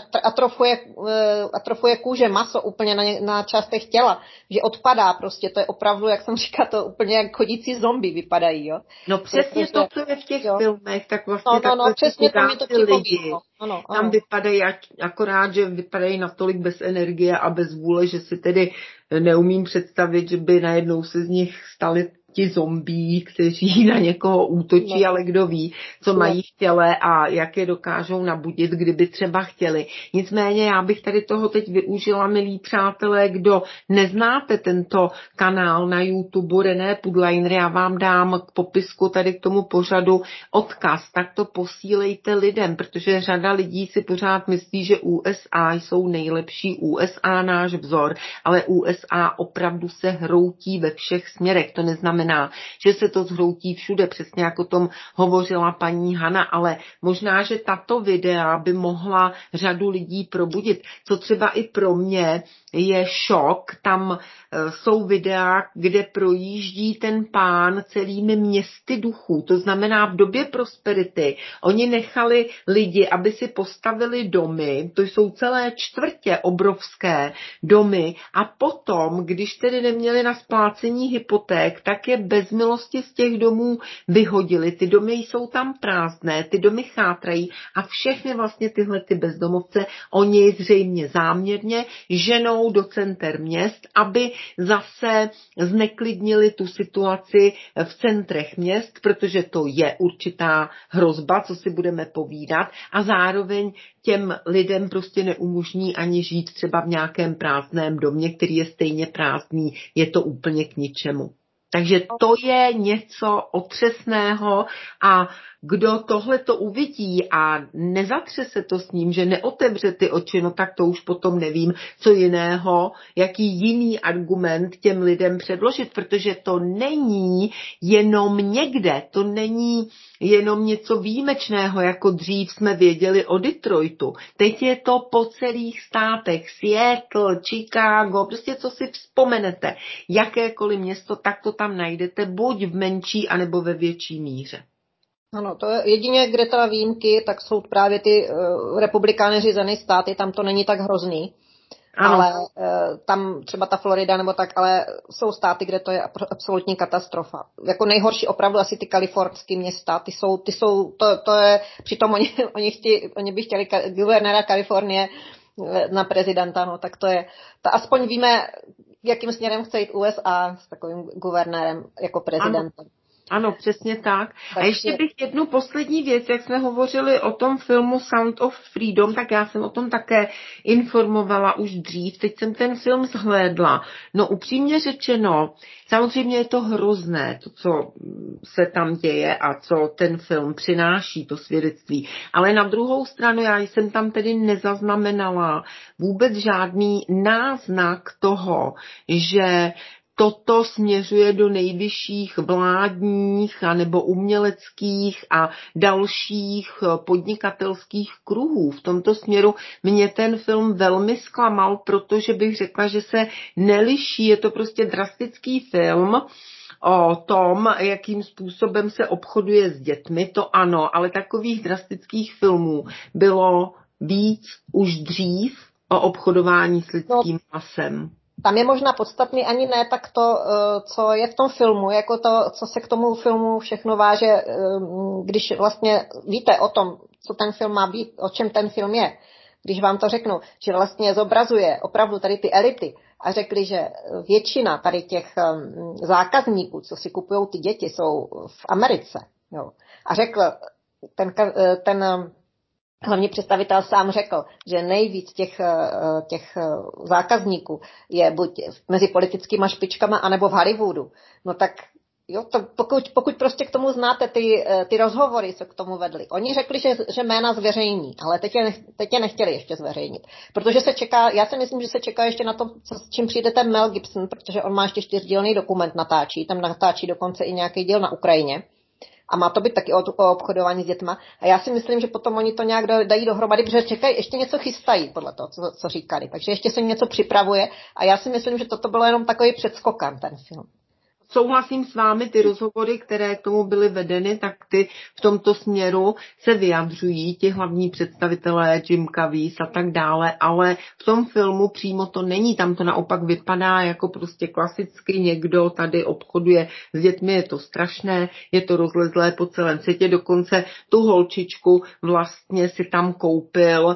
atrofuje kůže, maso úplně na částech těla, že odpadá prostě, to je opravdu, jak jsem říkala, to úplně jak chodící zombie vypadají, jo. no přesně Protože, to, co je v těch jo, filmech, tak vlastně no, takhle ty přesně to mi to chudáci lidi připomínalo, tam ano. vypadají, akorát, že vypadají natolik bez energie a bez vůle, že si tedy neumím představit, že by najednou se z nich stali ti zombí, kteří na někoho útočí, No, ale kdo ví, co no, mají v těle a jak je dokážou nabudit, kdyby třeba chtěli. Nicméně já bych tady toho teď využila, milí přátelé, kdo neznáte tento kanál na YouTube René Pudlajner, já vám dám k popisku tady k tomu pořadu odkaz, tak to posílejte lidem, protože řada lidí si pořád myslí, že USA jsou nejlepší, USA náš vzor, ale USA opravdu se hroutí ve všech směrech. To neznamená, že se to zhroutí všude, přesně jako o tom hovořila paní Hana, ale možná, že tato videa by mohla řadu lidí probudit, co třeba i pro mě je šok. Tam jsou videa, kde projíždí ten pán celými městy duchů. To znamená v době prosperity. Oni nechali lidi, aby si postavili domy, to jsou celé čtvrtě obrovské domy a potom, když tedy neměli na splácení hypoték, tak je bez milosti z těch domů vyhodili. Ty domy jsou tam prázdné, ty domy chátrají a všechny vlastně tyhle ty bezdomovce oni zřejmě záměrně ženou do center měst, aby zase zneklidnili tu situaci v centrech měst, protože to je určitá hrozba, co si budeme povídat a zároveň těm lidem prostě neumožní ani žít třeba v nějakém prázdném domě, který je stejně prázdný, je to úplně k ničemu. Takže to je něco otřesného a kdo tohle to uvidí a nezatře se to s ním, že neotevře ty oči, no tak to už potom nevím, co jiného, jaký jiný argument těm lidem předložit, protože to není jenom někde, to není jenom něco výjimečného, jako dřív jsme věděli o Detroitu. Teď je to po celých státech, Seattle, Chicago, prostě co si vzpomenete, jakékoliv město, tak to tam najdete, buď v menší, anebo ve větší míře. Ano, to je jedině, kde teda výjimky, tak jsou právě ty republikány řízené státy, tam to není tak hrozný. Ano. Ale tam třeba ta Florida nebo tak, ale jsou státy, kde to je absolutní katastrofa. Jako nejhorší opravdu asi ty kalifornské města, to je, přitom oni by chtěli guvernéra Kalifornie na prezidenta, no tak to je, aspoň víme, jakým směrem chce jít USA s takovým guvernérem jako prezidentem. Ano. Ano, přesně tak. Takže... A ještě bych jednu poslední věc, jak jsme hovořili o tom filmu Sound of Freedom, tak já jsem o tom také informovala už dřív. Teď jsem ten film zhlédla. No upřímně řečeno, samozřejmě je to hrozné, to, co se tam děje a co ten film přináší, to svědectví. Ale na druhou stranu já jsem tam tedy nezaznamenala vůbec žádný náznak toho, že toto směřuje do nejvyšších vládních anebo uměleckých a dalších podnikatelských kruhů. V tomto směru mě ten film velmi zklamal, protože bych řekla, že se neliší. Je to prostě drastický film o tom, jakým způsobem se obchoduje s dětmi, to ano, ale takových drastických filmů bylo víc už dřív o obchodování s lidským masem. Tam je možná podstatný ani ne tak to, co je v tom filmu, jako to, co se k tomu filmu všechno váže, když vlastně víte o tom, co ten film má být, o čem ten film je. Když vám to řeknu, že vlastně zobrazuje opravdu tady ty elity a řekli, že většina tady těch zákazníků, co si kupují ty děti, jsou v Americe. Jo. A řekl ten hlavní představitel sám řekl, že nejvíc těch zákazníků je buď mezi politickýma špičkama, anebo v Hollywoodu. No tak Jo, to pokud prostě k tomu znáte ty rozhovory, co k tomu vedli. Oni řekli, že jména zveřejní, ale teď je nechtěli ještě zveřejnit. Protože se čeká, já si myslím, že se čeká ještě na to, s čím přijde ten Mel Gibson, protože on má ještě 4dílný dokument natáčí, tam natáčí dokonce i nějaký díl na Ukrajině. A má to být taky o obchodování s dětma. A já si myslím, že potom oni to nějak dají dohromady, protože čekají, ještě něco chystají podle toho, co říkali. Takže ještě se něco připravuje a já si myslím, že toto bylo jenom takový předskokan, ten film. Souhlasím s vámi, ty rozhovory, které k tomu byly vedeny, tak ty v tomto směru se vyjadřují, ti hlavní představitelé, Jim Caviezel a tak dále, ale v tom filmu přímo to není, tam to naopak vypadá jako prostě klasicky někdo tady obchoduje s dětmi, je to strašné, je to rozlezlé po celém světě, dokonce tu holčičku vlastně si tam koupil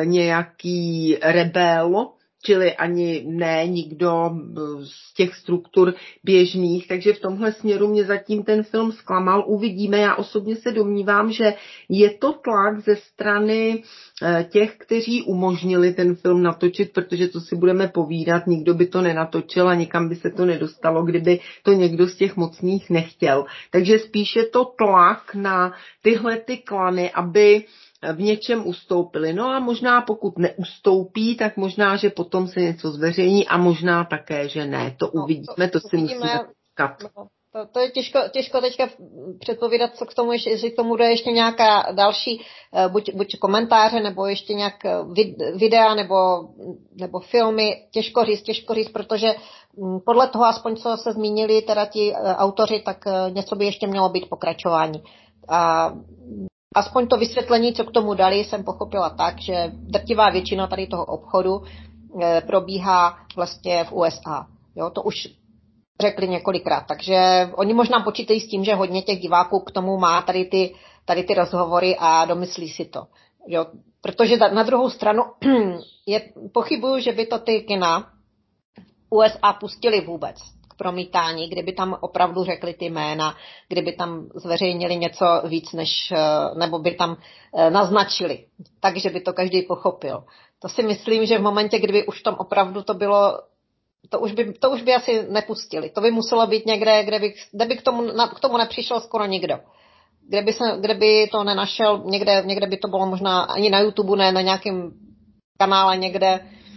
nějaký rebel, čili ani ne nikdo z těch struktur běžných, takže v tomhle směru mě zatím ten film zklamal. Uvidíme, já osobně se domnívám, že je to tlak ze strany těch, kteří umožnili ten film natočit, protože to si budeme povídat, nikdo by to nenatočil a nikam by se to nedostalo, kdyby to někdo z těch mocných nechtěl. Takže spíše to tlak na tyhle ty klany, aby v něčem ustoupili. No a možná pokud neustoupí, tak možná, že potom se něco zveřejní a možná také, že ne. To uvidíme, to si musíme říkat. To je těžko teďka předpovídat, co k tomu, jestli k tomu bude ještě nějaká další, buď komentáře, nebo ještě nějak videa, nebo filmy. Těžko říct, protože podle toho, aspoň co se zmínili teda ti autoři, tak něco by ještě mělo být pokračování. A aspoň to vysvětlení, co k tomu dali, jsem pochopila tak, že drtivá většina tady toho obchodu probíhá vlastně v USA. Jo, to už řekli několikrát. Takže oni možná počítají s tím, že hodně těch diváků k tomu má tady ty rozhovory a domyslí si to. Jo, protože na druhou stranu pochybuju, že by to ty kina USA pustili vůbec k promítání, kdyby tam opravdu řekli ty jména, kdyby tam zveřejnili něco víc, nebo by tam naznačili, takže by to každý pochopil. To si myslím, že v momentě, kdyby už tam opravdu to bylo, to už by asi nepustili. To by muselo být někde, kde by k tomu nepřišel skoro nikdo. Kde by to nenašel, někde by to bylo možná ani na YouTube, ne na nějakém kanále někde,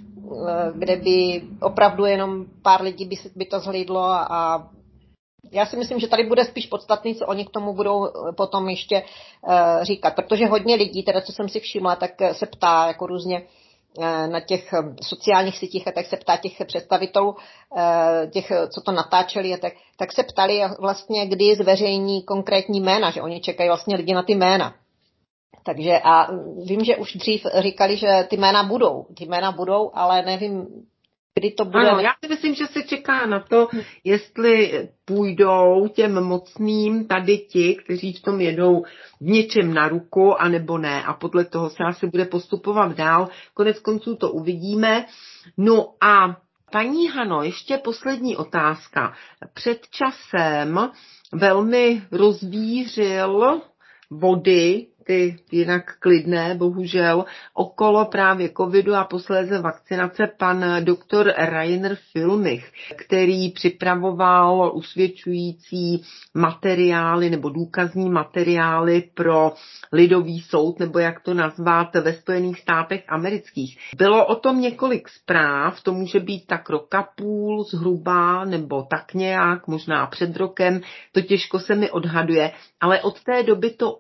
kde by opravdu jenom pár lidí by to zhlídlo a já si myslím, že tady bude spíš podstatný, co oni k tomu budou potom ještě říkat, protože hodně lidí, teda co jsem si všimla, tak se ptá jako různě na těch sociálních sítích a tak se ptá těch představitelů, těch, co to natáčeli, tak se ptali vlastně, kdy zveřejní konkrétní jména, že oni čekají vlastně lidi na ty jména. Takže a vím, že už dřív říkali, že ty jména budou, ale nevím, kdy to bude. Ano, já si myslím, že se čeká na to, jestli půjdou těm mocným tady ti, kteří v tom jedou v něčem na ruku, anebo ne. A podle toho se asi bude postupovat dál. Konec konců to uvidíme. No a paní Hano, ještě poslední otázka. Před časem velmi rozvířil vody, ty jinak klidné, bohužel, okolo právě covidu a posléze vakcinace pan doktor Rainer Filmich, který připravoval usvědčující materiály nebo důkazní materiály pro lidový soud, nebo jak to nazvat, ve Spojených státech amerických. Bylo o tom několik zpráv, to může být tak rok a půl zhruba, nebo tak nějak, možná před rokem, to těžko se mi odhaduje, ale od té doby to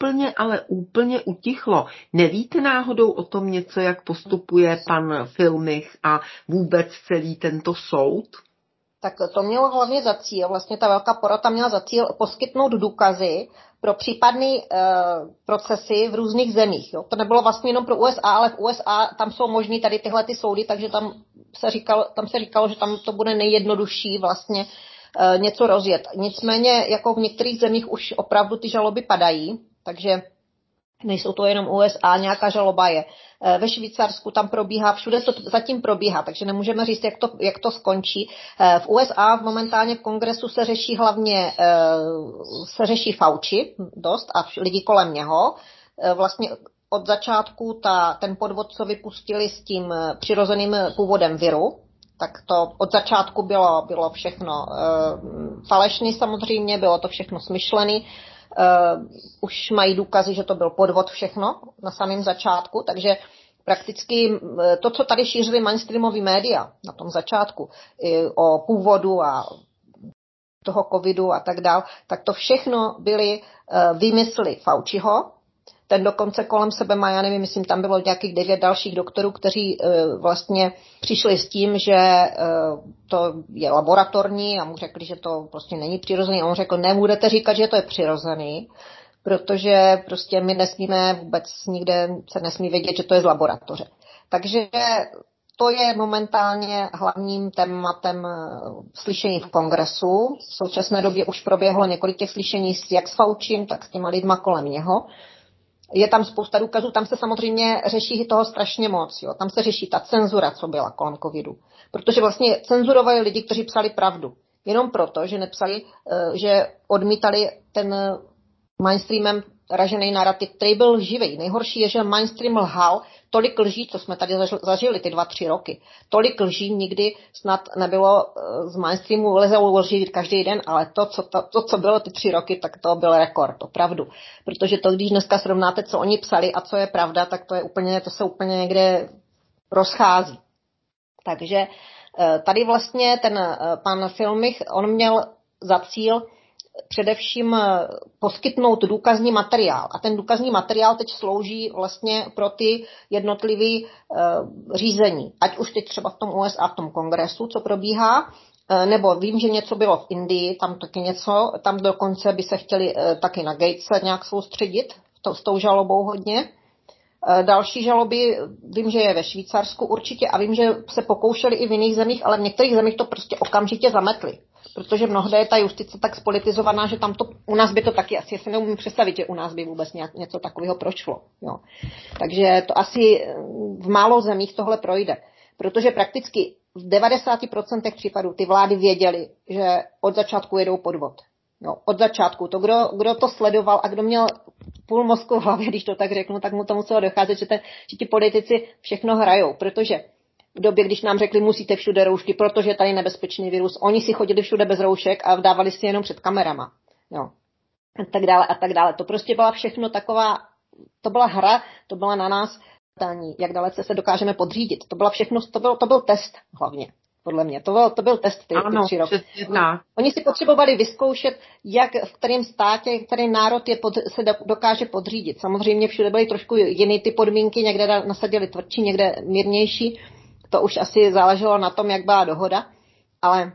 úplně utichlo. Nevíte náhodou o tom něco, jak postupuje pan Filmich a vůbec celý tento soud? Tak to mělo hlavně za cíl, vlastně ta velká porota měla za cíl poskytnout důkazy pro případné procesy v různých zemích. Jo. To nebylo vlastně jenom pro USA, ale v USA tam jsou možný tady tyhle ty soudy, takže tam se říkalo, že tam to bude nejjednodušší vlastně něco rozjet. Nicméně jako v některých zemích už opravdu ty žaloby padají, takže nejsou to jenom USA, nějaká žaloba je. Ve Švýcarsku tam probíhá, všude to zatím probíhá, takže nemůžeme říct, jak to skončí. V USA momentálně v kongresu se řeší hlavně Fauci dost a lidi kolem něho. Vlastně od začátku ten podvod, co vypustili s tím přirozeným původem viru, tak to od začátku bylo všechno falešný samozřejmě, bylo to všechno smyšlený. Už mají důkazy, že to byl podvod všechno na samém začátku, takže prakticky to, co tady šířili mainstreamový média na tom začátku o původu a toho covidu a tak dál, tak to všechno byly výmysly Fauciho. Ten dokonce kolem sebe má, já nevím, myslím, tam bylo nějakých 9 dalších doktorů, kteří vlastně přišli s tím, že to je laboratorní a mu řekli, že to prostě není přirozený. A on řekl, nebudete říkat, že to je přirozený, protože prostě my nesmíme vůbec nikde se nesmí vědět, že to je z laboratoře. Takže to je momentálně hlavním tématem slyšení v kongresu. V současné době už proběhlo několik těch slyšení jak s Faucim, tak s těma lidma kolem něho. Je tam spousta důkazů, tam se samozřejmě řeší toho strašně moc. Jo. Tam se řeší ta cenzura, co byla kolem covidu. Protože vlastně cenzurovali lidi, kteří psali pravdu. Jenom proto, že nepsali, že odmítali ten mainstreamem ražený narrativ, který byl živý. Nejhorší je, že mainstream lhal tolik lží, co jsme tady zažili ty 2-3 roky. Tolik lží nikdy snad nebylo z mainstreamu, lezou lží každý den, ale to, co bylo ty 3 roky, tak to byl rekord, opravdu. Protože to, když dneska srovnáte, co oni psali a co je pravda, tak to se úplně někde rozchází. Takže tady vlastně ten pan Filmich, on měl za cíl především poskytnout důkazní materiál. A ten důkazní materiál teď slouží vlastně pro ty jednotlivé řízení. Ať už teď třeba v tom USA, v tom kongresu, co probíhá, nebo vím, že něco bylo v Indii, tam taky něco, tam dokonce by se chtěli taky na Gatese nějak soustředit, s tou žalobou hodně. Další žaloby vím, že je ve Švýcarsku určitě a vím, že se pokoušeli i v jiných zemích, ale v některých zemích to prostě okamžitě zametli. Protože mnohde je ta justice tak spolitizovaná, že tam to, u nás by to taky asi, si neumím představit, že u nás by vůbec něco takového prošlo. Jo. Takže to asi v málo zemích tohle projde. Protože prakticky v 90% případů ty vlády věděly, že od začátku jedou podvod. Jo, od začátku. To, kdo to sledoval a kdo měl půl mozku v hlavě, když to tak řeknu, tak mu to muselo docházet, že ti politici všechno hrajou. Protože v době, když nám řekli, musíte všude roušky, protože tady je nebezpečný virus, oni si chodili všude bez roušek a dávali si jenom před kamerama. Jo. A tak dále, a tak dále. To prostě byla všechno taková, to byla hra, to byla na nás, jak dalece se dokážeme podřídit. To byla všechno, to byl test hlavně. Podle mě. To byl test ty 3 roky. Oni si potřebovali vyzkoušet, v kterém státě, který národ se dokáže podřídit. Samozřejmě všude byly trošku jiný ty podmínky, někde nasadili tvrdší, někde mírnější. To už asi záleželo na tom, jak byla dohoda. Ale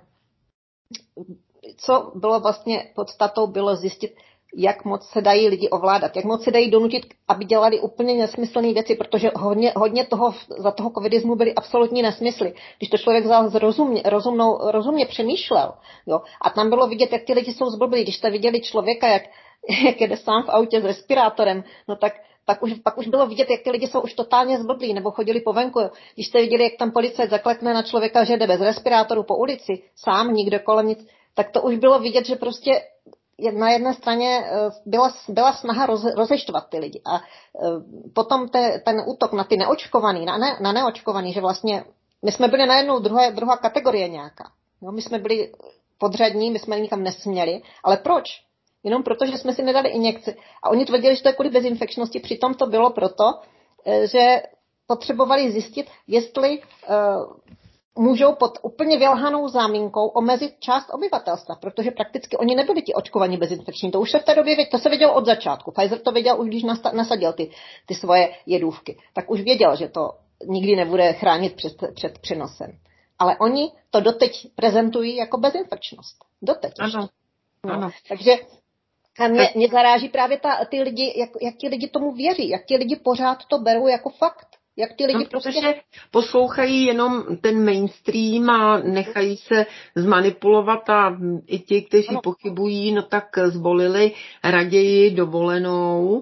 co bylo vlastně podstatou, bylo zjistit, jak moc se dají lidi ovládat, jak moc se dají donutit, aby dělali úplně nesmyslné věci, protože hodně toho za toho covidismu byly absolutní nesmysly. Když to člověk rozumně přemýšlel, jo, a tam bylo vidět, jak ty lidi jsou zblblí, když jste viděli člověka, jak jede sám v autě s respirátorem, no pak už bylo vidět, jak ty lidi jsou už totálně zblblí, nebo chodili po venku. Když jste viděli, jak tam policajt zaklekne na člověka, že jde bez respirátoru po ulici, sám, nikdo kolem nic, tak to už bylo vidět, že prostě na jedné straně byla snaha rozeštvat ty lidi. A potom ten útok na ty neočkovaný, na neočkovaný, že vlastně my jsme byli najednou druhá kategorie nějaká. Jo, my jsme byli podřadní, my jsme nikam nesměli. Ale proč? Jenom proto, že jsme si nedali injekci. A oni tvrdili, že to je kvůli bezinfekčnosti, přitom to bylo proto, že potřebovali zjistit, jestli můžou pod úplně vylhanou záminkou omezit část obyvatelstva, protože prakticky oni nebyli ti očkovaní bezinfekční. To už se v té době to se vědělo od začátku. Pfizer to věděl už, když nasadil ty svoje jedůvky. Tak už věděl, že to nikdy nebude chránit před přenosem. Ale oni to doteď prezentují jako bezinfekčnost. Doteď. Ano. No. Ano. Takže mě zaráží právě ty lidi, jak ti lidi tomu věří, jak ti lidi pořád to berou jako fakt. Jak ty lidi protože poslouchají jenom ten mainstream a nechají se zmanipulovat a i ti, kteří pochybují, no tak zvolili raději dovolenou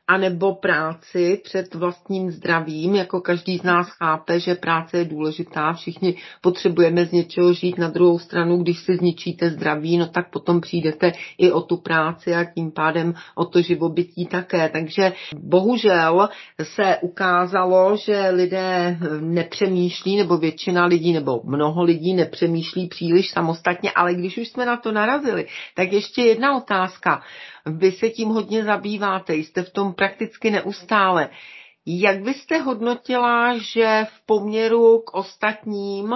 anebo práci před vlastním zdravím, jako každý z nás chápe, že práce je důležitá, všichni potřebujeme z něčeho žít, na druhou stranu, když si zničíte zdraví, no tak potom přijdete i o tu práci a tím pádem o to živobytí také. Takže bohužel se ukázalo, že lidé nepřemýšlí, nebo většina lidí, nebo mnoho lidí nepřemýšlí příliš samostatně, ale když už jsme na to narazili, tak ještě jedna otázka. Vy se tím hodně zabýváte, jste v tom prakticky neustále. Jak byste hodnotila, že v poměru k ostatním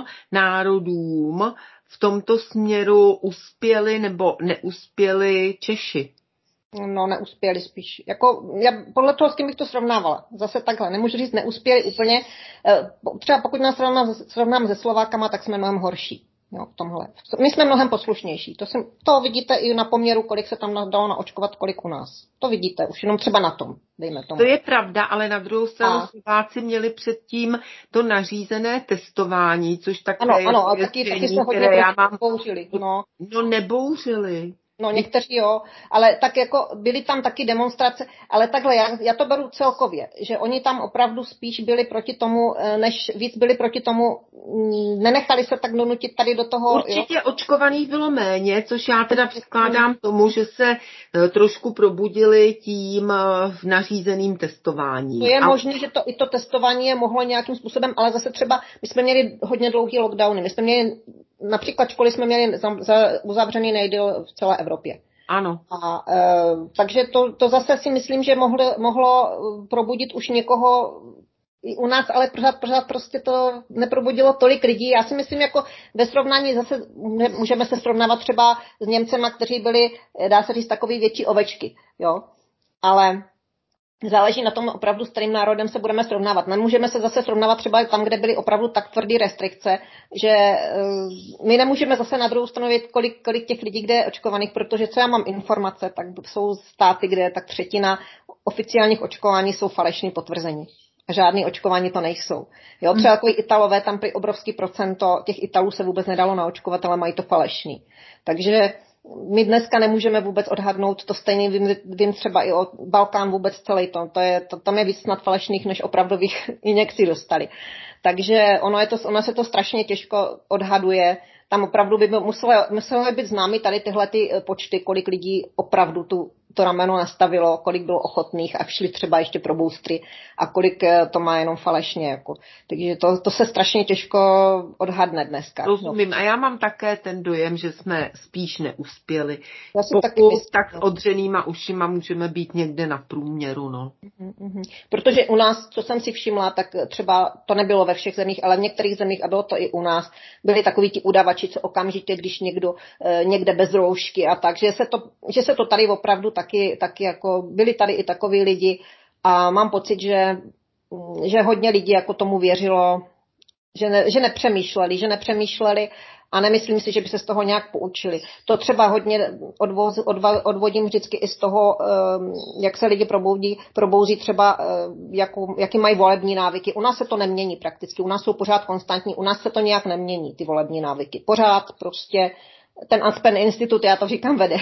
národům v tomto směru uspěli nebo neuspěli Češi? No, neuspěli spíš. Jako, já podle toho, s kým bych to srovnávala. Zase takhle, nemůžu říct, neuspěli úplně. Třeba pokud nás srovnám se Slovákama, tak jsme mnohem horší. Jo, v tomhle. My jsme mnohem poslušnější. To vidíte i na poměru, kolik se tam dalo naočkovat, kolik u nás. To vidíte, už jenom třeba na tom, dejme tomu. To je pravda, ale na druhou stranu Slováci měli předtím to nařízené testování, což také ano, a taky se hodně bouřili. No nebouřili. No někteří jo, ale tak jako byly tam taky demonstrace, ale takhle já to beru celkově, že oni tam opravdu spíš byli proti tomu, než víc byli proti tomu, nenechali se tak donutit tady do toho. Určitě jo? Očkovaných bylo méně, což já teda předkládám tomu, že se trošku probudili tím nařízeným testováním. To je možné, že i to testování je mohlo nějakým způsobem, ale zase třeba my jsme měli hodně dlouhý lockdowny, my jsme měli například školy jsme měli uzavřený nejdéle v celé Evropě. Ano. Takže to zase si myslím, že mohlo probudit už někoho i u nás, ale pořád prostě to neprobudilo tolik lidí. Já si myslím, jako ve srovnání zase můžeme se srovnávat třeba s Němcema, kteří byli, dá se říct, takový větší ovečky. Jo? Ale záleží na tom opravdu, s kterým národem se budeme srovnávat. Nemůžeme se zase srovnávat třeba tam, kde byly opravdu tak tvrdé restrikce, že my nemůžeme zase na druhou stranu vědět, kolik těch lidí, kde je očkovaných, protože co já mám informace, tak jsou státy, kde tak třetina oficiálních očkování jsou falešné potvrzení. A žádný očkování to nejsou. Jo, třeba takový Italové, tam prý obrovský procento těch Italů se vůbec nedalo naočkovat, ale mají to falešný. Takže my dneska nemůžeme vůbec odhadnout to stejný, vím třeba i o Balkán vůbec celý tam je víc snad falešných, než opravdových injekcí dostali. Takže ono se to strašně těžko odhaduje. Tam opravdu by muselo být známy tady tyhle ty počty, kolik lidí opravdu to rameno nastavilo, kolik bylo ochotných a šli třeba ještě pro boostry a kolik to má jenom falešně. Jako. Takže to se strašně těžko odhadne dneska. Rozumím. No. A já mám také ten dojem, že jsme spíš neuspěli. Tak s odřenýma ušima můžeme být někde na průměru. No. Protože u nás, co jsem si všimla, tak třeba to nebylo ve všech zemích, ale v některých zemích, a bylo to i u nás, byli takoví ti udavači, co okamžitě, když někdo někde bez roušky a tak, že se to tady opravdu taky jako byli tady i takoví lidi a mám pocit, že hodně lidí jako tomu věřilo, že nepřemýšleli a nemyslím si, že by se z toho nějak poučili. To třeba hodně odvodím vždycky i z toho, jak se lidi probouzí třeba, jaký mají volební návyky. U nás se to nemění prakticky, u nás jsou pořád konstantní, u nás se to nějak nemění, ty volební návyky. Pořád prostě ten Aspen institut, já to říkám, vede,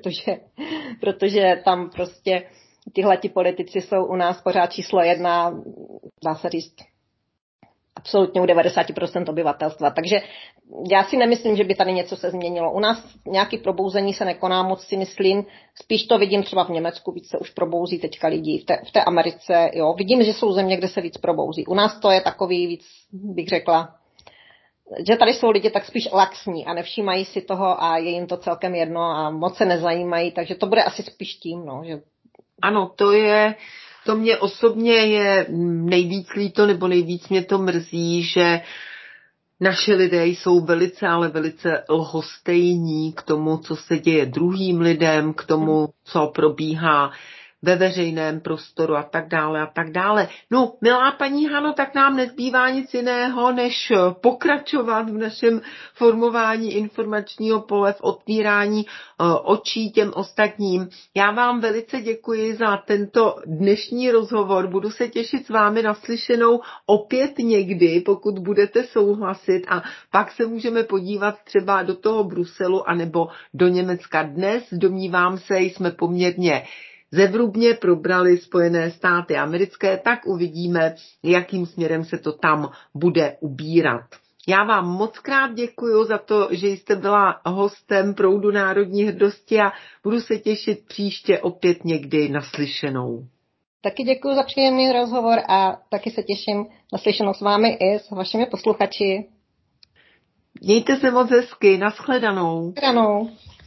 protože tam prostě tihleti politici jsou u nás pořád číslo 1, dá se říct, absolutně u 90% obyvatelstva. Takže já si nemyslím, že by tady něco se změnilo. U nás nějaký probouzení se nekoná moc, si myslím. Spíš to vidím třeba v Německu, víc se už probouzí teďka lidí. V té Americe, jo. Vidím, že jsou země, kde se víc probouzí. U nás to je takový víc, bych řekla, že tady jsou lidi tak spíš laxní a nevšímají si toho a je jim to celkem jedno a moc se nezajímají, takže to bude asi spíš tím, no. Že... Ano, to mě osobně je nejvíc líto, nebo nejvíc mě to mrzí, že naši lidé jsou velice, ale velice lhostejní k tomu, co se děje druhým lidem, k tomu, co probíhá ve veřejném prostoru a tak dále a tak dále. No, milá paní Hano, tak nám nezbývá nic jiného, než pokračovat v našem formování informačního pole, v otvírání očí těm ostatním. Já vám velice děkuji za tento dnešní rozhovor. Budu se těšit s vámi naslyšenou opět někdy, pokud budete souhlasit a pak se můžeme podívat třeba do toho Bruselu anebo do Německa. Dnes, domnívám se, jsme poměrně zevrubně probrali Spojené státy americké, tak uvidíme, jakým směrem se to tam bude ubírat. Já vám moc krát děkuji za to, že jste byla hostem Proudu národní hrdosti a budu se těšit příště opět někdy naslyšenou. Taky děkuji za příjemný rozhovor a taky se těším na slyšenou s vámi i s vašimi posluchači. Mějte se moc hezky, nashledanou. Nashledanou.